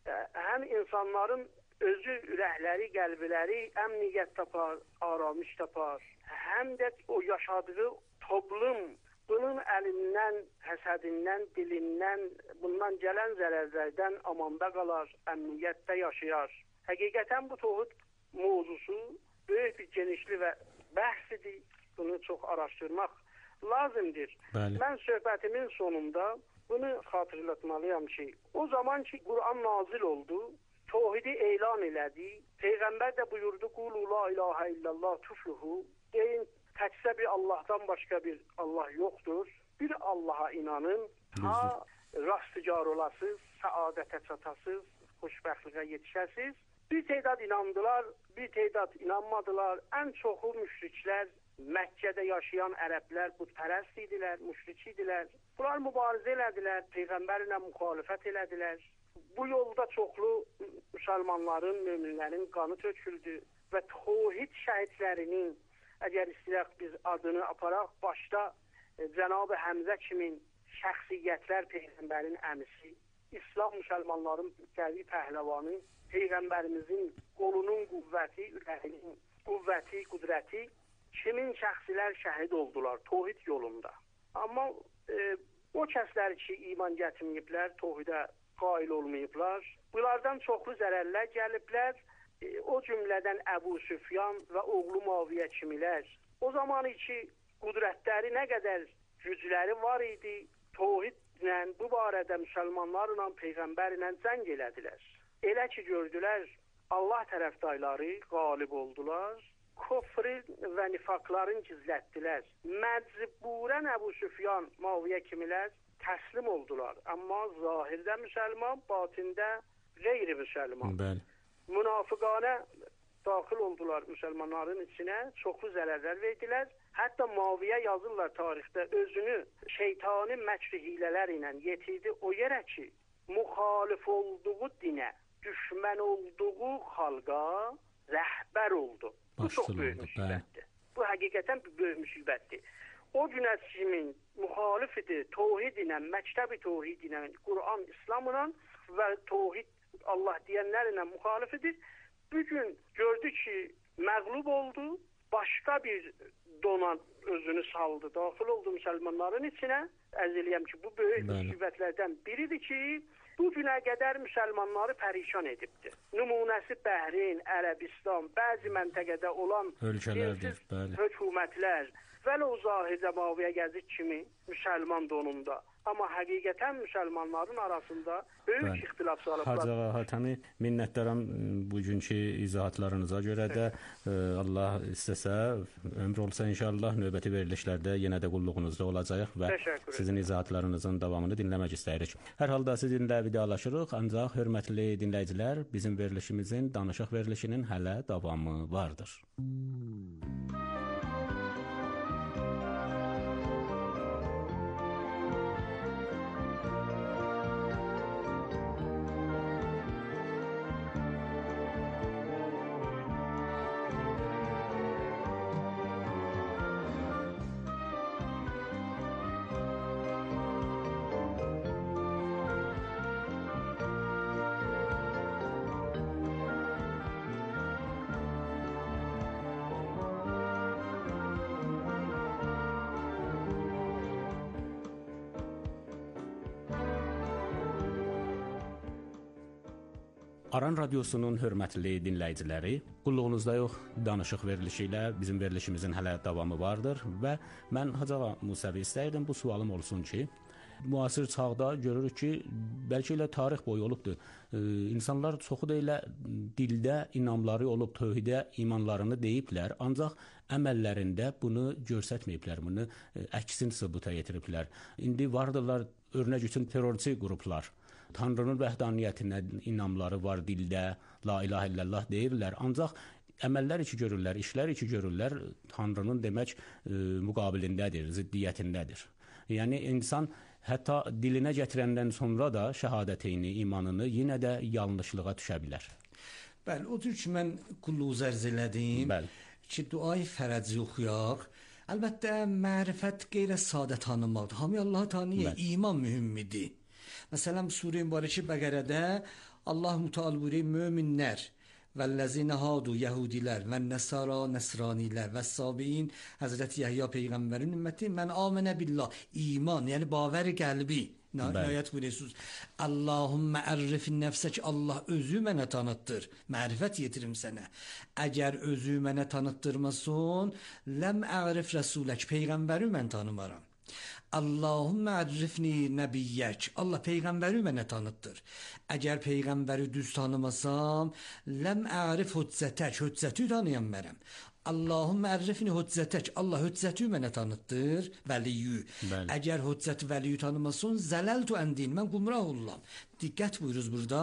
Həm insanların özü ürəkləri, qəlbləri əmniyyət tapar, aramış tapar. Həm də o yaşadığı toplum bunun əlindən, həsədindən, dilindən, bundan gələn zərərlərdən amanda qalar, əmniyyətdə yaşayar. Həqiqətən bu tövhid mövzusu böyük bir genişli və bəhsidir. Bunu çox araşdırmaq lazımdır. Bəli. Mən söhbətimin sonunda bunu xatırlatmalıyam ki, o zaman ki Quran nazil oldu, tövhidi elan elədi. Peyğəmbər də buyurdu: "Qulu la ilahe illallah tufluhu." Deyin, təkcə bir Allahdan başqa bir Allah yoxdur. Bir Allaha inanın, ta rastgar olasınız, səadətə çatasınız, xoşbəxtliyə yetişəsiniz. Bir tədad inandılar, bir tədad inanmadılar. Ən çoxu müşriklər, Məkkədə yaşayan ərəblər bütpərəst idilər, müşrik idilər. Bunlar mübarizə elədilər, Peyğəmbərlə müxalifət elədilər. Bu yolda çoxlu müsəlmanların, möminlərin qanı töküldü və tövhid şəhidlərinin, əgər istəyək biz adını aparaq, başda Cənab-ı Həmzə kimi şəxsiyyətlər, Peyğəmbərin əmisi, İslam müsəlmanların qəvi pəhləvanı, Peyğəmbərimizin qolunun qüvvəti, ürəyinin qüvvəti, qüdrəti, kimin şəxsilər şəhid oldular tövhid yolunda. Amma o kəslər ki, iman gətirməyiblər, tövhidə qail olmayıblar, bunlardan çoxlu zərərlər gəliblər. O cümlədən Əbu Süfyan və oğlu Muaviyə kimilər. O zaman ki, qüdrətləri nə qədər gücləri var idi, tövhidlə, bu barədə müsəlmanlarla, Peyğəmbərlə cəng elədilər. Elə ki, gördülər, Allah tərəfdarları qalib oldular, kufrin və nifaqların gizlətdilər. Məcburən Əbu Süfyan, Muaviyə kimilər təslim oldular. Amma zahirdə müsəlman, batində qeyri-müsəlman. Bəli. Münafıqanə daxil oldular müsəlmanların içinə, çoxlu zərərlər verdilər. Hətta Muaviyə yazırlar tarixdə, özünü şeytani məkri hilələr ilə yetirdi o yerə ki, müxalif olduğu dinə, düşmən olduğu xalqa rəhbər oldu. Bu çox böyük müsibətdir. Bu həqiqətən böyük müsibətdir. O günə kimin müxalif idi, tövhid ilə, məktəb-i tövhid ilə, Quran, İslamla və tövhid Allah deyənlərlə müxalif idi. Bugün gördü ki, məğlub oldu, başqa bir dona özünü saldı, daxil oldu müsəlmanların içinə. Ərz eləyəm ki, bu böyük müsibətlərdən biridir ki, bu günə qədər müsəlmanları pərişan edibdir. Nümunəsi Bəhreyn, Ərəbistan, bəzi məntəqədə olan dinsiz hökumətlər, vələ o zahirdə Muaviyə Gəzid kimi müsəlman donunda Amma həqiqətən müsəlmanların arasında böyük ixtilaf var. Hacı ağa Hatami, minnətdaram bugünkü izahatlarınıza görə də. Allah istəsə, ömür olsa inşallah növbəti verilişlərdə yenə də qulluğunuzda olacağıq və sizin izahatlarınızın davamını dinləmək istəyirik. Hər halda sizinlə vidalaşırıq, ancaq hörmətli dinləyicilər, bizim verilişimizin, danışıq verilişinin hələ davamı vardır. Aran Radiosunun hörmətli dinləyiciləri, qulluğunuzdayıq danışıq verilişi ilə bizim verilişimizin hələ davamı vardır və mən Hacı ağa Musəvi istəyirdim bu sualım olsun ki, müasir çağda görürük ki, bəlkə elə tarix boyu olubdur. İnsanlar çoxu da elə dildə inamları olub, tövhidə imanlarını deyiblər, ancaq əməllərində bunu göstərməyiblər, bunu əksin sübuta yetiriblər. İndi vardırlar örnək üçün terrorçu qruplar. Tanrının vəhdaniyyətinə inamları var dildə, la ilahe illallah deyirlər, ancaq əməllər içi görürlər, işlər içi görürlər, Tanrının demək müqabilindədir, ziddiyyətindədir. Yəni insan hətta dilinə gətirəndən sonra da şəhadətini, imanını yenə də yanlışlığa düşə bilər. Bəli, odur ki, mən qulluğu ərz elədim ki, duayı fərəci oxuyaq. Əlbəttə, mərifət qeyrə sadə tanımaqdır. Hamı Allahı tanıyır, iman mühümmidir. Məsələn, Surə Mübarəkə Bəqərədə Allah Mütəal buyurur, möminlər vəllezine hadu Yahudilər və nəsara nəsranilər və sabiin Həzrəti Yəhya Peyğəmbərin ümməti mən amənə billah, iman, yəni bavər qəlbi. Ayət buyuruyorsunuz. Allahümme ərrifin nəfsək, Allah özü mənə tanıtdır, mərifət yetirim sənə. Əgər özü mənə tanıtdırmasın, ləm ərif rəsulək, Peyğəmbəri mən tanımaram. Allahümme ərrifni nəbiyyək, Allah Peyğəmbəri mənə tanıtdır. Əgər Peyğəmbəri düz tanımasam, ləm ərif hüccətək, hüccəti tanıyamərəm. Allahümme ərrifni hüccətək, Allah hüccəti mənə tanıtdır, vəliyyü. Əgər hüccəti vəliyyü tanımasın, zələltu əndin, mən qumrah olam. Diqqət buyuruz burada.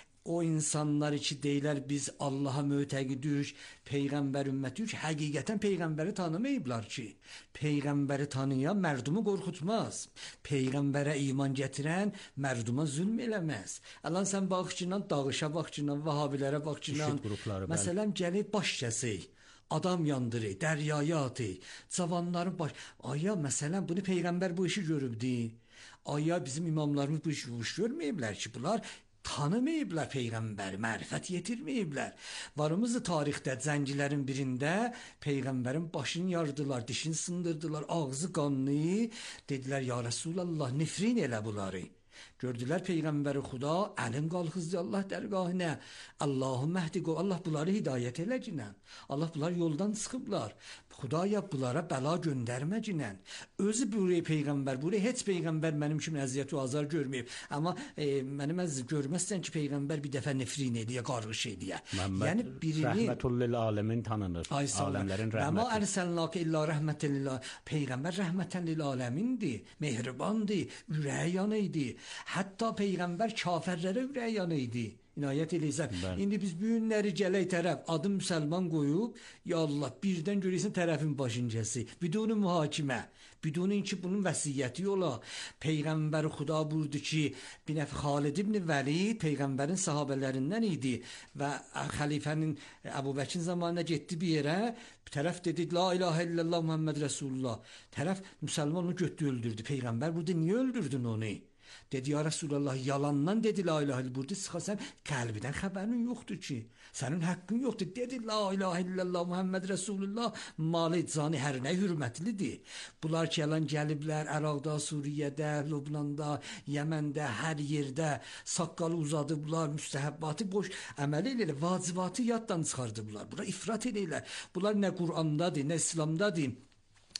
O insanlar ki deyirlər biz Allaha mötəqidük, Peyğəmbər ümmətiyik, həqiqətən Peyğəmbəri tanımayıblar ki. Peyğəmbəri tanıyan mərdumu qorxutmaz. Peyğəmbərə iman gətirən mərduma zülm eləməz. Allah sən baxçından, dağışa baxçından, vahabilərə baxçından. Məsələn, gəlib baş kəsik. Adam yandırır, dəryaya atır, cavanların baş... Aya, məsələn, bunu Peyğəmbər bu işi görübdü. Aya, bizim imamlarımız bu işi görməyiblər ki, bunlar tanımayıblar Peyğəmbəri, mərifət yetirməyiblər. Varımızı tarixdə zəncilərin birində Peyğəmbərin başını yardılar, dişini sındırdılar, ağzı qanlı. Dedilər, ya Rasulallah, nifrin elə bunları. Gördülər Peyğəmbəri Xuda, əlin qalxızdı Allah dərgahına. Allahümme hdiqo, Allah bunları hidayət eləcinən. Allah bunlar yoldan çıxıblar. Xudaya bunlara bəla göndərməcinən. Özü buraya Peyğəmbər, buraya heç Peyğəmbər mənim kimi əziyyət və azar görməyib. Amma mənim əziz görməzsən ki, Peyğəmbər bir dəfə nefrin ediyə, qarğış ediyə. Yəni birini... Rəhmətullil aləmin tanınır. Aləmlərin rəhməti. Məma ərsəlnəkə illə rəhmətən lil aləmin. Peyğəmbər rəhmətən lil aləmindir, mehribandır, ürəyi yanı idi. Hətta Peyğəmbər kafirlərə ürəyi yanı idi. İnayət eləyirsən. İndi biz bu günləri gələk tərəf adı müsəlman qoyub, ya Allah, birdən görürsən tərəfin başıncası, biduni mühakimə, biduni ki bunun vəsiyyəti yola. Peyğəmbər Xuda buyurdu ki, bir nəfər Xalid ibn Vəlid Peyğəmbərin sahabələrindən idi və xəlifənin Əbu Bəkin zamanında getdi bir yerə, bir tərəf dedi, la ilahə illallah Muhammed Rasulullah. Tərəf müsəlman onu götdü, öldürdü. Peyğəmbər burada niyə öldürdün onu? Dedi, ya Resulallah, yalandan dedi, la ilahe illallah, burada sıxasən, qəlbidən xəbərin yoxdur ki, sənin haqqın yoxdur. Dedi, la ilahe illallah, Muhammed Resulullah, malı, canı, hər nə hürmətlidir. Bunlar ki, yalan gəliblər, Əraqda, Suriyədə, Lübnanda, Yəməndə, hər yerdə, saqqalı uzadıblar, müstəhəbbatı boş əməl eləyirlər, vacibatı yaddan çıxardıblar. Bura ifrat eləyirlər. Bunlar nə Qur'andadır, nə İslamdadır.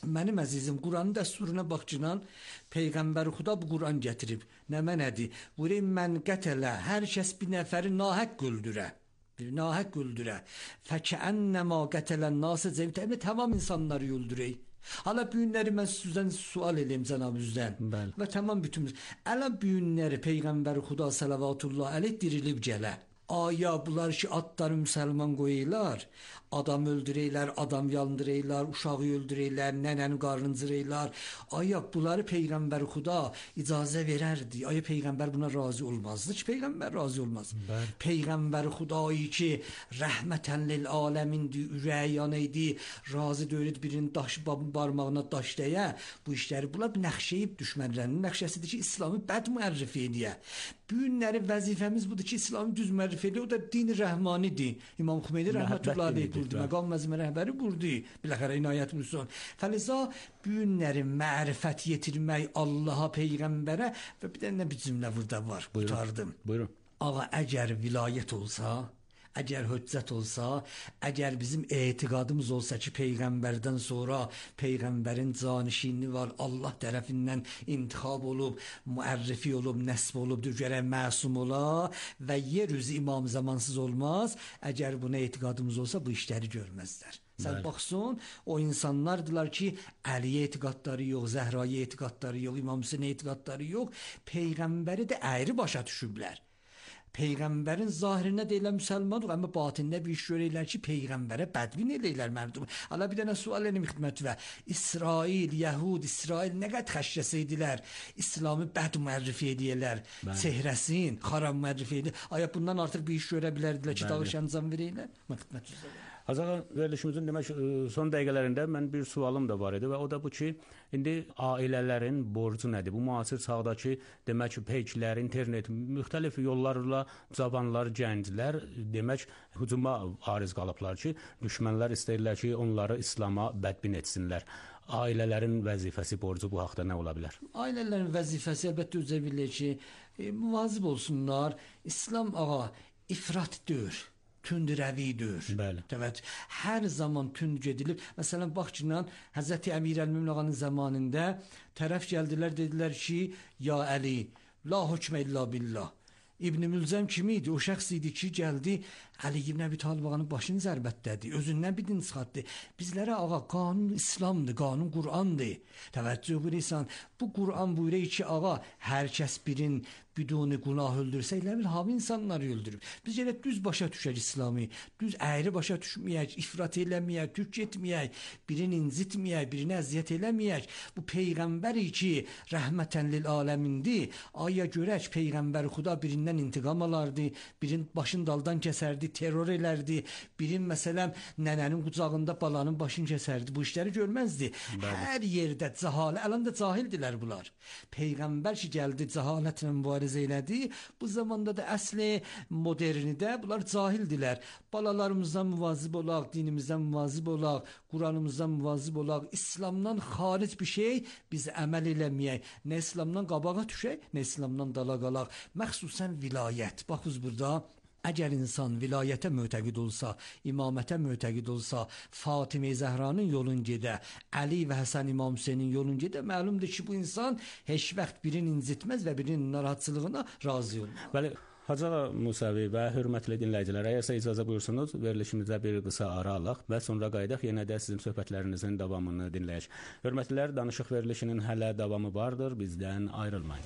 Mənim əzizim, Quranın dəsturuna baxcınan Peyğəmbər Xuda bu Quran gətirib. Nə mənədir? Buyurayım, mən qətələ, hər kəs bir nəfəri nahəq öldürə. Nahəq öldürə. Fəkəənnəmə qətələn nası cəvtəmə tamam insanları öldürək. Hala bu günləri mən sizdən sual edeyim cənabınızdan. Və tamam bütün. Əla bu günləri Peyğəmbər Xuda salavatullah əleyh dirilib gələ. Aya bunlar ki atları müsəlman qoyurlar, adam öldürəylər, adam yandıraylar, uşağı öldürəylər, nənəni qarıncıraylar. Aya bunları Peyğəmbər Xuda icazə verərdi. Aya Peyğəmbər buna razı olmazdı ki, Peyğəmbər razı olmaz. Peyğəmbər Xudayı ki rəhmətən lil aləmindir, ürəyan idi, razı deyildi birinin daşı barmağına daş dəyə. Bu işləri bunlar nəxşəyib düşmənlərinin nəxşəsidir ki, İslamı bəd müərrif ediyə. Bu günləri vəzifəmiz budur ki, İslamı düz müərrif ediyə. O da din-i rəhmanidir. İmam Xümeyni rəhmətullah aleyh burdu, məqam məzmə rəhbəri burdu. Biləxərə inayət müsün. Fəliza bu günləri mərifət yetirmək Allaha, Peyğəmbərə və bir dənə bir cümlə burada var. Qutardım. Buyurun. Ağa, əgər vilayət olsa, əgər höccət olsa, əgər bizim etiqadımız olsa ki, Peyğəmbərdən sonra Peyğəmbərin canişini var, Allah tərəfindən intixab olub, müərrifi olub, nəsb olub, gərək məsum ola və yer üzü imam zamansız olmaz. Əgər buna etiqadımız olsa, bu işləri görməzlər. Sən baxsın, o insanlardılar ki, Əliyə etiqadları yox, Zəhraya etiqadları yox, İmam Hüseynə etiqadları yox, Peyğəmbəri də əyri başa düşüblər. Peyğəmbərin zahirinə deyilər müsəlmanıq, amma batində bir iş görəylər ki, Peyğəmbərə bədvin eləyirlər mərdum. Hala bir dənə sual edim xidmət və İsrail, Yəhud, İsrail nə qədər xəşcəsəydilər, İslamı bəd müərrif ediyələr, çehrəsin, xarab müərrif ediyələr. Aya bundan artıq bir iş görə bilərdilər ki, dağış əncam verəylər? Mən xidmət üzrə. Azağa verilişimizin demək son dəqiqələrində mən bir sualım da var idi və o da bu ki, indi ailələrin borcu nədir? Bu müasir çağdakı demək peyçlər, internet, müxtəlif yollarla cavanlar, gənclər demək hücuma ariz qalıblar ki, düşmənlər istəyirlər ki, onları İslama bədbin etsinlər. Ailələrin vəzifəsi, borcu bu haqda nə ola bilər? Ailələrin vəzifəsi əlbəttə özə bilir ki, müvazib olsunlar. İslam ağa ifrat deyir. Tündürəvidir. Evet, hər zaman tünd gedilib. Məsələn, baxçınan Həzrəti Əmir Əl-Mümin ağanın zamanında tərəf gəldilər, dedilər ki, ya Əli, la hükmə illa billah. İbn-i Mülzəm kimi idi? O şəxs idi ki, gəldi, Əli ibn Əbi Talib ağanın başını zərbətlədi, özündən bir din çıxartdı. Bizlərə ağa, qanun İslamdır, qanun Qur'andır. Təvəccüh buyursan, bu Qur'an buyuruyor ki, ağa, hər kəs birin biduni günah öldürsə, elə bil havi insanları öldürüb. Biz elə düz başa düşək İslamı, düz əyri başa düşməyək, ifrat eləməyək, tük etməyək, birini incitməyək, birini əziyyət eləməyək. Bu Peyğəmbəri ki, rəhmətən lil aləmindir, aya görək Peyğəmbər Xuda birindən intiqam alardı, birinin başını daldan kəsərdi, terror elərdi, birin məsələn nənənin qucağında balanın başını kəsərdi, bu işləri görməzdi. Hər yerdə cəhalə, əlində cahildilər bunlar. Peyğəmbər ki, gəldi cəhalətlə mübarizə elədi, bu zamanda da əsli modernidə bunlar cahildilər. Balalarımızdan müvazib olaq, dinimizdən müvazib olaq, Quranımızdan müvazib olaq, İslamdan xaric bir şey biz əməl eləməyək. Nə İslamdan qabağa düşək, nə İslamdan dala qalaq. Məxsusən vilayət. Baxız burada, əgər insan vilayətə mötəqid olsa, imamətə mötəqid olsa, Fatimə Zəhranın yolun gedə, Əli və Həsən İmam Hüseynin yolun gedə, məlumdur ki, bu insan heç vaxt birini incitməz və birinin narahatçılığına razı olmaz. Bəli, Hacı Ağa Musavi və hörmətli dinləyicilər, əgərsə icazə buyursunuz, verilişimizdə bir qısa ara alaq və sonra qayıdaq, yenə də sizin söhbətlərinizin davamını dinləyək. Hörmətlilər, danışıq verilişinin hələ davamı vardır, bizdən ayrılmayın.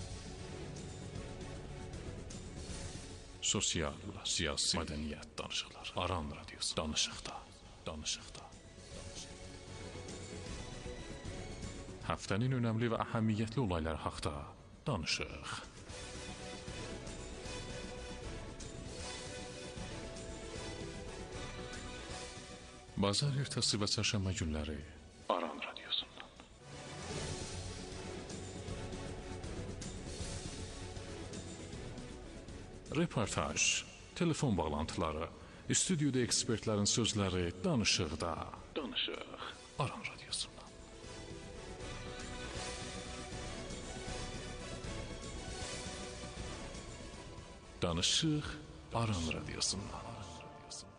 Sosial, siyasi, mədəniyyət danışıqlar. Aran radiosu. Danışıqda. Həftənin önəmli və əhəmiyyətli olaylar haqda danışıq. Bazar ertəsi və çərşənbə günləri Aran radiosundan. Reportaj, telefon bağlantıları, stüdyoda ekspertlərin sözləri, danışıq Aran radiosundan. Danışıq Aran radiosundan.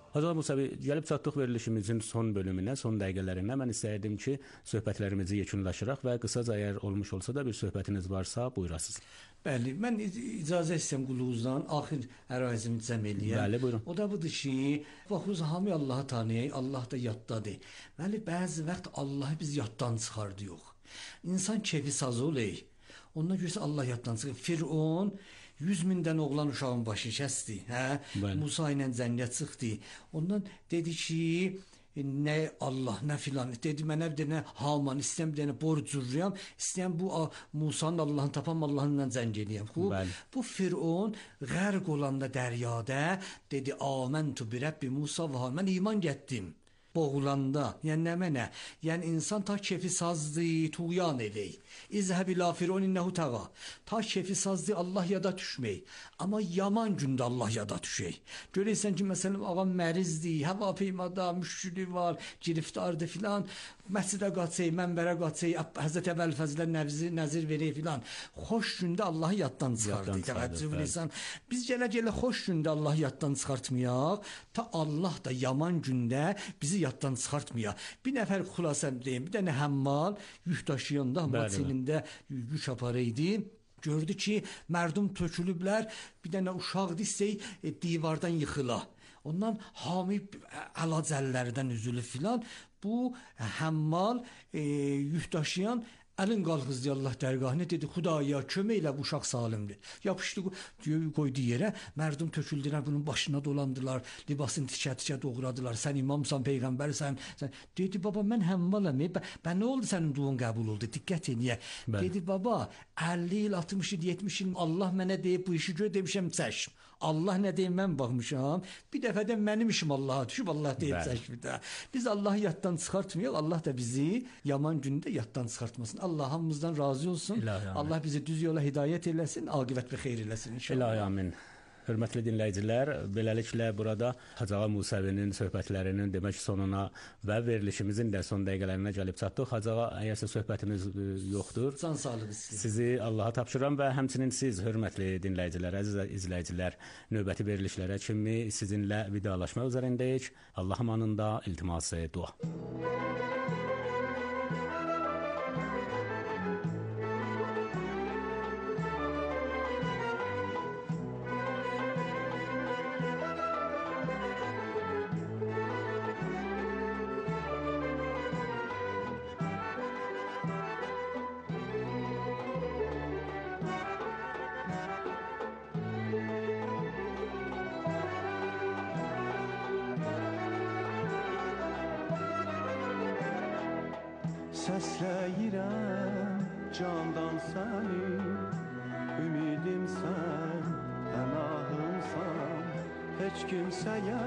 Hacı Musavi, gəlib çatdıq verilişimizin son bölümünə, son dəqiqələrinə. Mən istəyirdim ki, söhbətlərimizi yekunlaşdıraq və qısaca əgər olmuş olsa da bir söhbətiniz varsa, buyurasınız. Bəli, mən icazə istəyirəm qulunuzdan axır ərazimi cəm eləyəm. Bəli, buyurun. O da budur ki, baxırız hamı Allahı tanıyır, Allah da yaddadır. Bəli, bəzi vaxt Allahı biz yaddan çıxardıq. İnsan keyfi sazı olur. Ondan görsə Allah yaddan çıxır. Firon 100.000-dən oğlan uşağın başı kəsdi, hə? Musa ilə cəngə çıxdı. Ondan dedi ki, nə Allah, nə filan. Dedi mənə bir dənə Haman, istəyəm bir dənə borc zürriyəm, istəyəm bu Musanın Allahını tapam, Allahınla cəng eləyəm. Bu Firon qərq olanda dəryada dedi, Āmentu bi Rabbi Musa və Hārun. Mən iman getdim. Boğulanda, yəni nə mənə? Yəni insan ta kefi sazdı, tuğyan edək. İzhəb ilə Firon innəhu təğa. Ta kefi sazdı, Allah yada düşmək. Amma yaman gündə Allah yada düşək. Görürsən ki, məsələn, ağam mərizdir, hava peymada, müşkülü var, giriftardır filan. Məscidə qaçay, mənbərə qaçay, Həzrət Əvəl Fəzlə nəzir verək filan. Xoş gündə Allahı yaddan çıxardı. Təvəccüh bilirsən. Biz gələ xoş gündə Allahı yaddan çıxartmayaq, ta Allah da yaman gündə bizi yaddan çıxartmayaq. Bir nəfər xülasəm deyim, bir dənə həmmal yük daşıyanda maçinində yük aparıydı. Gördü ki, mərdum tökülüblər, bir dənə uşaq desək divardan yıxıla. Ondan hami əlac əllərdən üzülü filan. Bu həmmal yük daşıyan əlin qalxızdı Allah dərgahına, dedi Xudaya kömək elə bu uşaq salimdir. Yapışdı qoydu yerə, mərdum töküldülər, bunun başına dolandılar, libasını tikə-tikə doğradılar. Sən imamsan, peyğəmbərsən. Dedi baba mən həmmalam, nə oldu sənin duun qəbul oldu, diqqət eləyə. Dedi baba 50 il, 60 il, 70 il Allah mənə deyib bu işi gör demişəm çəşm. Allah nə deyim mən baxmışam, bir dəfə də mənim işim Allaha düşüb, Allah deyib çəşmdə. Biz Allahı yaddan çıxartmayaq, Allah da bizi yaman gündə yaddan çıxartmasın. Allah hamımızdan razı olsun. Allah bizi düz yola hidayət eləsin, aqibət və xeyir eləsin inşallah. İlahi amin. Hörmətli dinləyicilər, beləliklə burada Hacı Ağa Musavinin söhbətlərinin demək sonuna və verilişimizin də son dəqiqələrinə gəlib çatdıq. Hacı Ağa, əgərsə söhbətiniz yoxdur, can sağlığı sizi Allaha tapşıram və həmçinin siz, hörmətli dinləyicilər, əziz izləyicilər, növbəti verilişlərə kimi sizinlə vidalaşmaq üzərindəyik. Allah amanında iltiması dua. Səsləyirəm candan səni, ümidim sən, pənahımsan, heç kimsəyə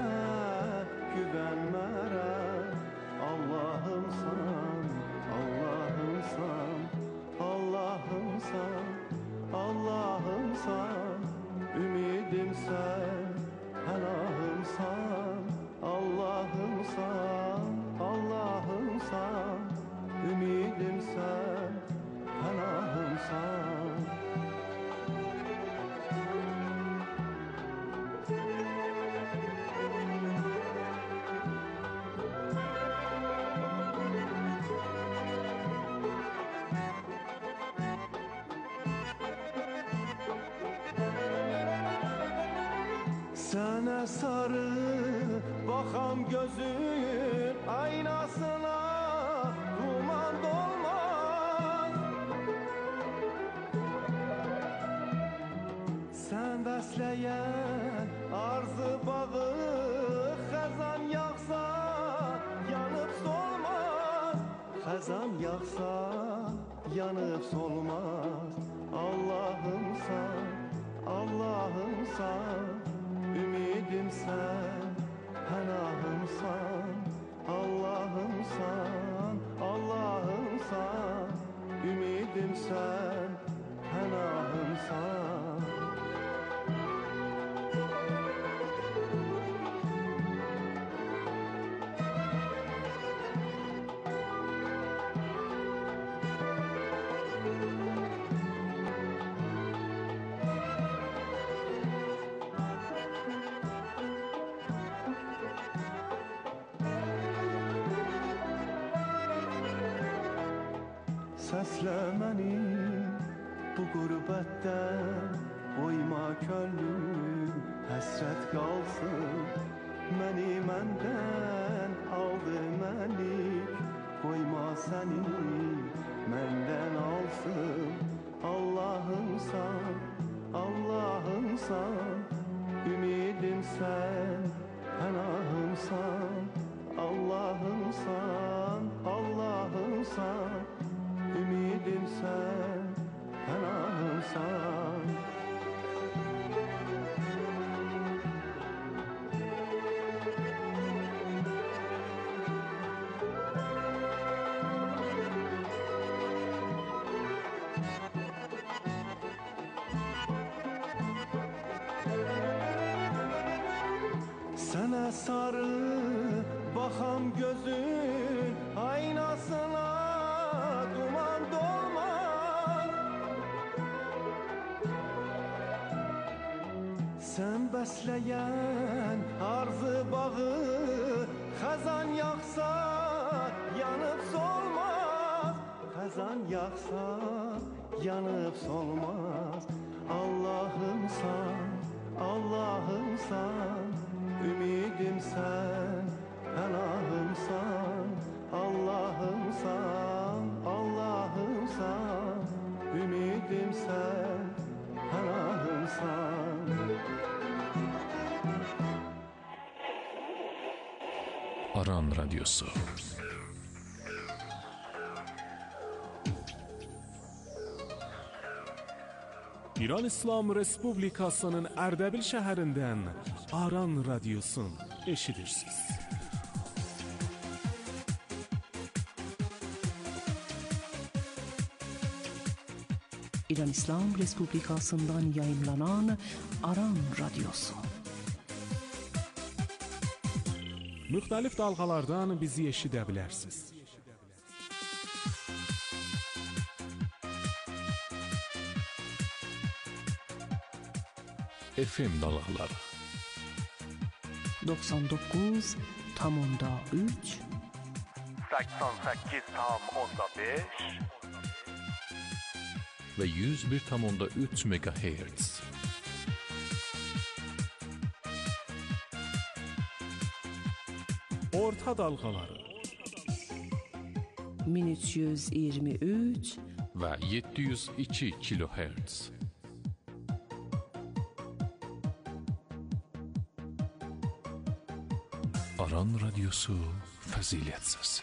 güvənmərəm. Allahımsan, Allahımsan, Allahımsan, Allahımsan, ümidim sən, pənahımsan, Allahımsan, Allahımsan. Ümidim sən, pənahımsan. Sənə sarı baxam gözün aynasına, duman dolmaz. Sən bəsləyən arzu bağı, xəzan yağsa yanıb solmaz. Xəzan yağsa yanıb solmaz. Allahımsan, Allahımsan, ümidim sən, pənahımsan. Allahımsan, Allahımsan, ümidim sən, pənahımsan. Səslə məni bu qürbətdən, qoyma könlüm həsrət qalsın. Məni məndən aldı məlik, qoyma səni məndən alsın. Allahımsan, Allahımsan, ümidim sən, pənahımsan. Allahımsan, Allahımsan, ümidim sən, pənahımsan. Sənə sarı baxam gözün aynasına, duman dolmaz. Sən bəsləyən arzu bağı, xəzan yağsa yanıb solmaz. Xəzan yağsa yanıb solmaz. Allahımsan, Allahımsan, ümidim sən, pənahımsan. Allahımsan, Allahımsan, ümidim sən, pənahımsan. Aran Radyosu. İran İslam Respublikasının Ərdəbil şəhərindən Aran Radyosun eşidirsiniz. İran İslam Respublikasından yayımlanan Aran Radyosu. Müxtəlif dalğalardan bizi eşidə bilərsiniz. FM dalğaları 99,3 88,5 ve 101,3 MHz. Orta dalğaları 1323 ve 702 kHz. Aran Radyosu Fəzilət Səsi.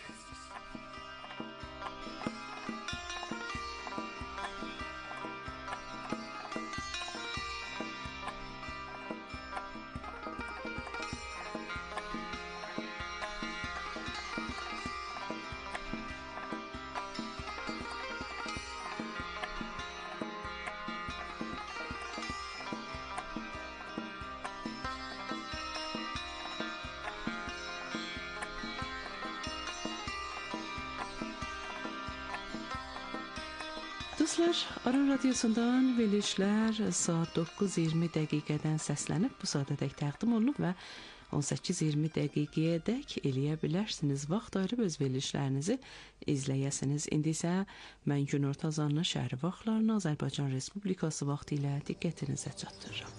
Dostlar, Aran Radyosundan verilişlər saat 9:20 dəqiqədən səslənib, bu saatədək təqdim olunub və 18:20 dəqiqəyədək eləyə bilərsiniz. Vaxt ayırıb öz verilişlərinizi izləyəsiniz. İndi isə mən günorta azanlı şəhəri vaxtlarını Azərbaycan Respublikası vaxtı ilə diqqətinizə çatdırıram.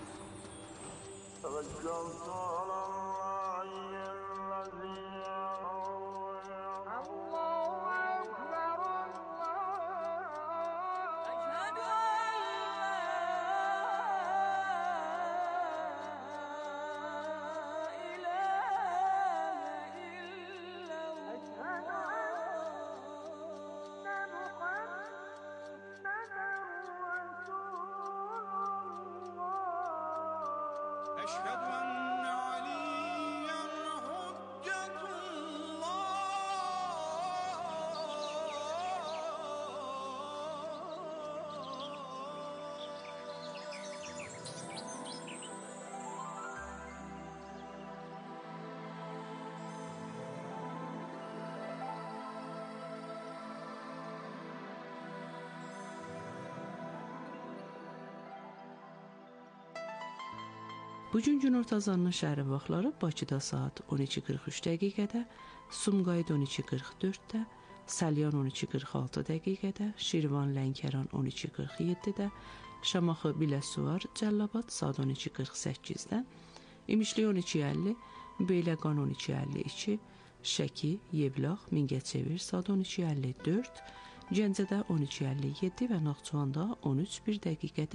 Bugün günorta azanlı şəhəri vaxtları Bakıda saat 12:43 dəqiqədə, Sumqayıt 12:44-də, Salyan 12:46 dəqiqədə, Şirvan Lənkəran 12:47-də, Şamaxı Biləsuvar Cəllabad saat 12:48-də, İmişli 12:50, Beyləqan 12:52, Şəki, Yevlax, Mingəçevir saat 12:54, Gəncədə 12:57 və Naxçıvanda 13:01 dəqiqədə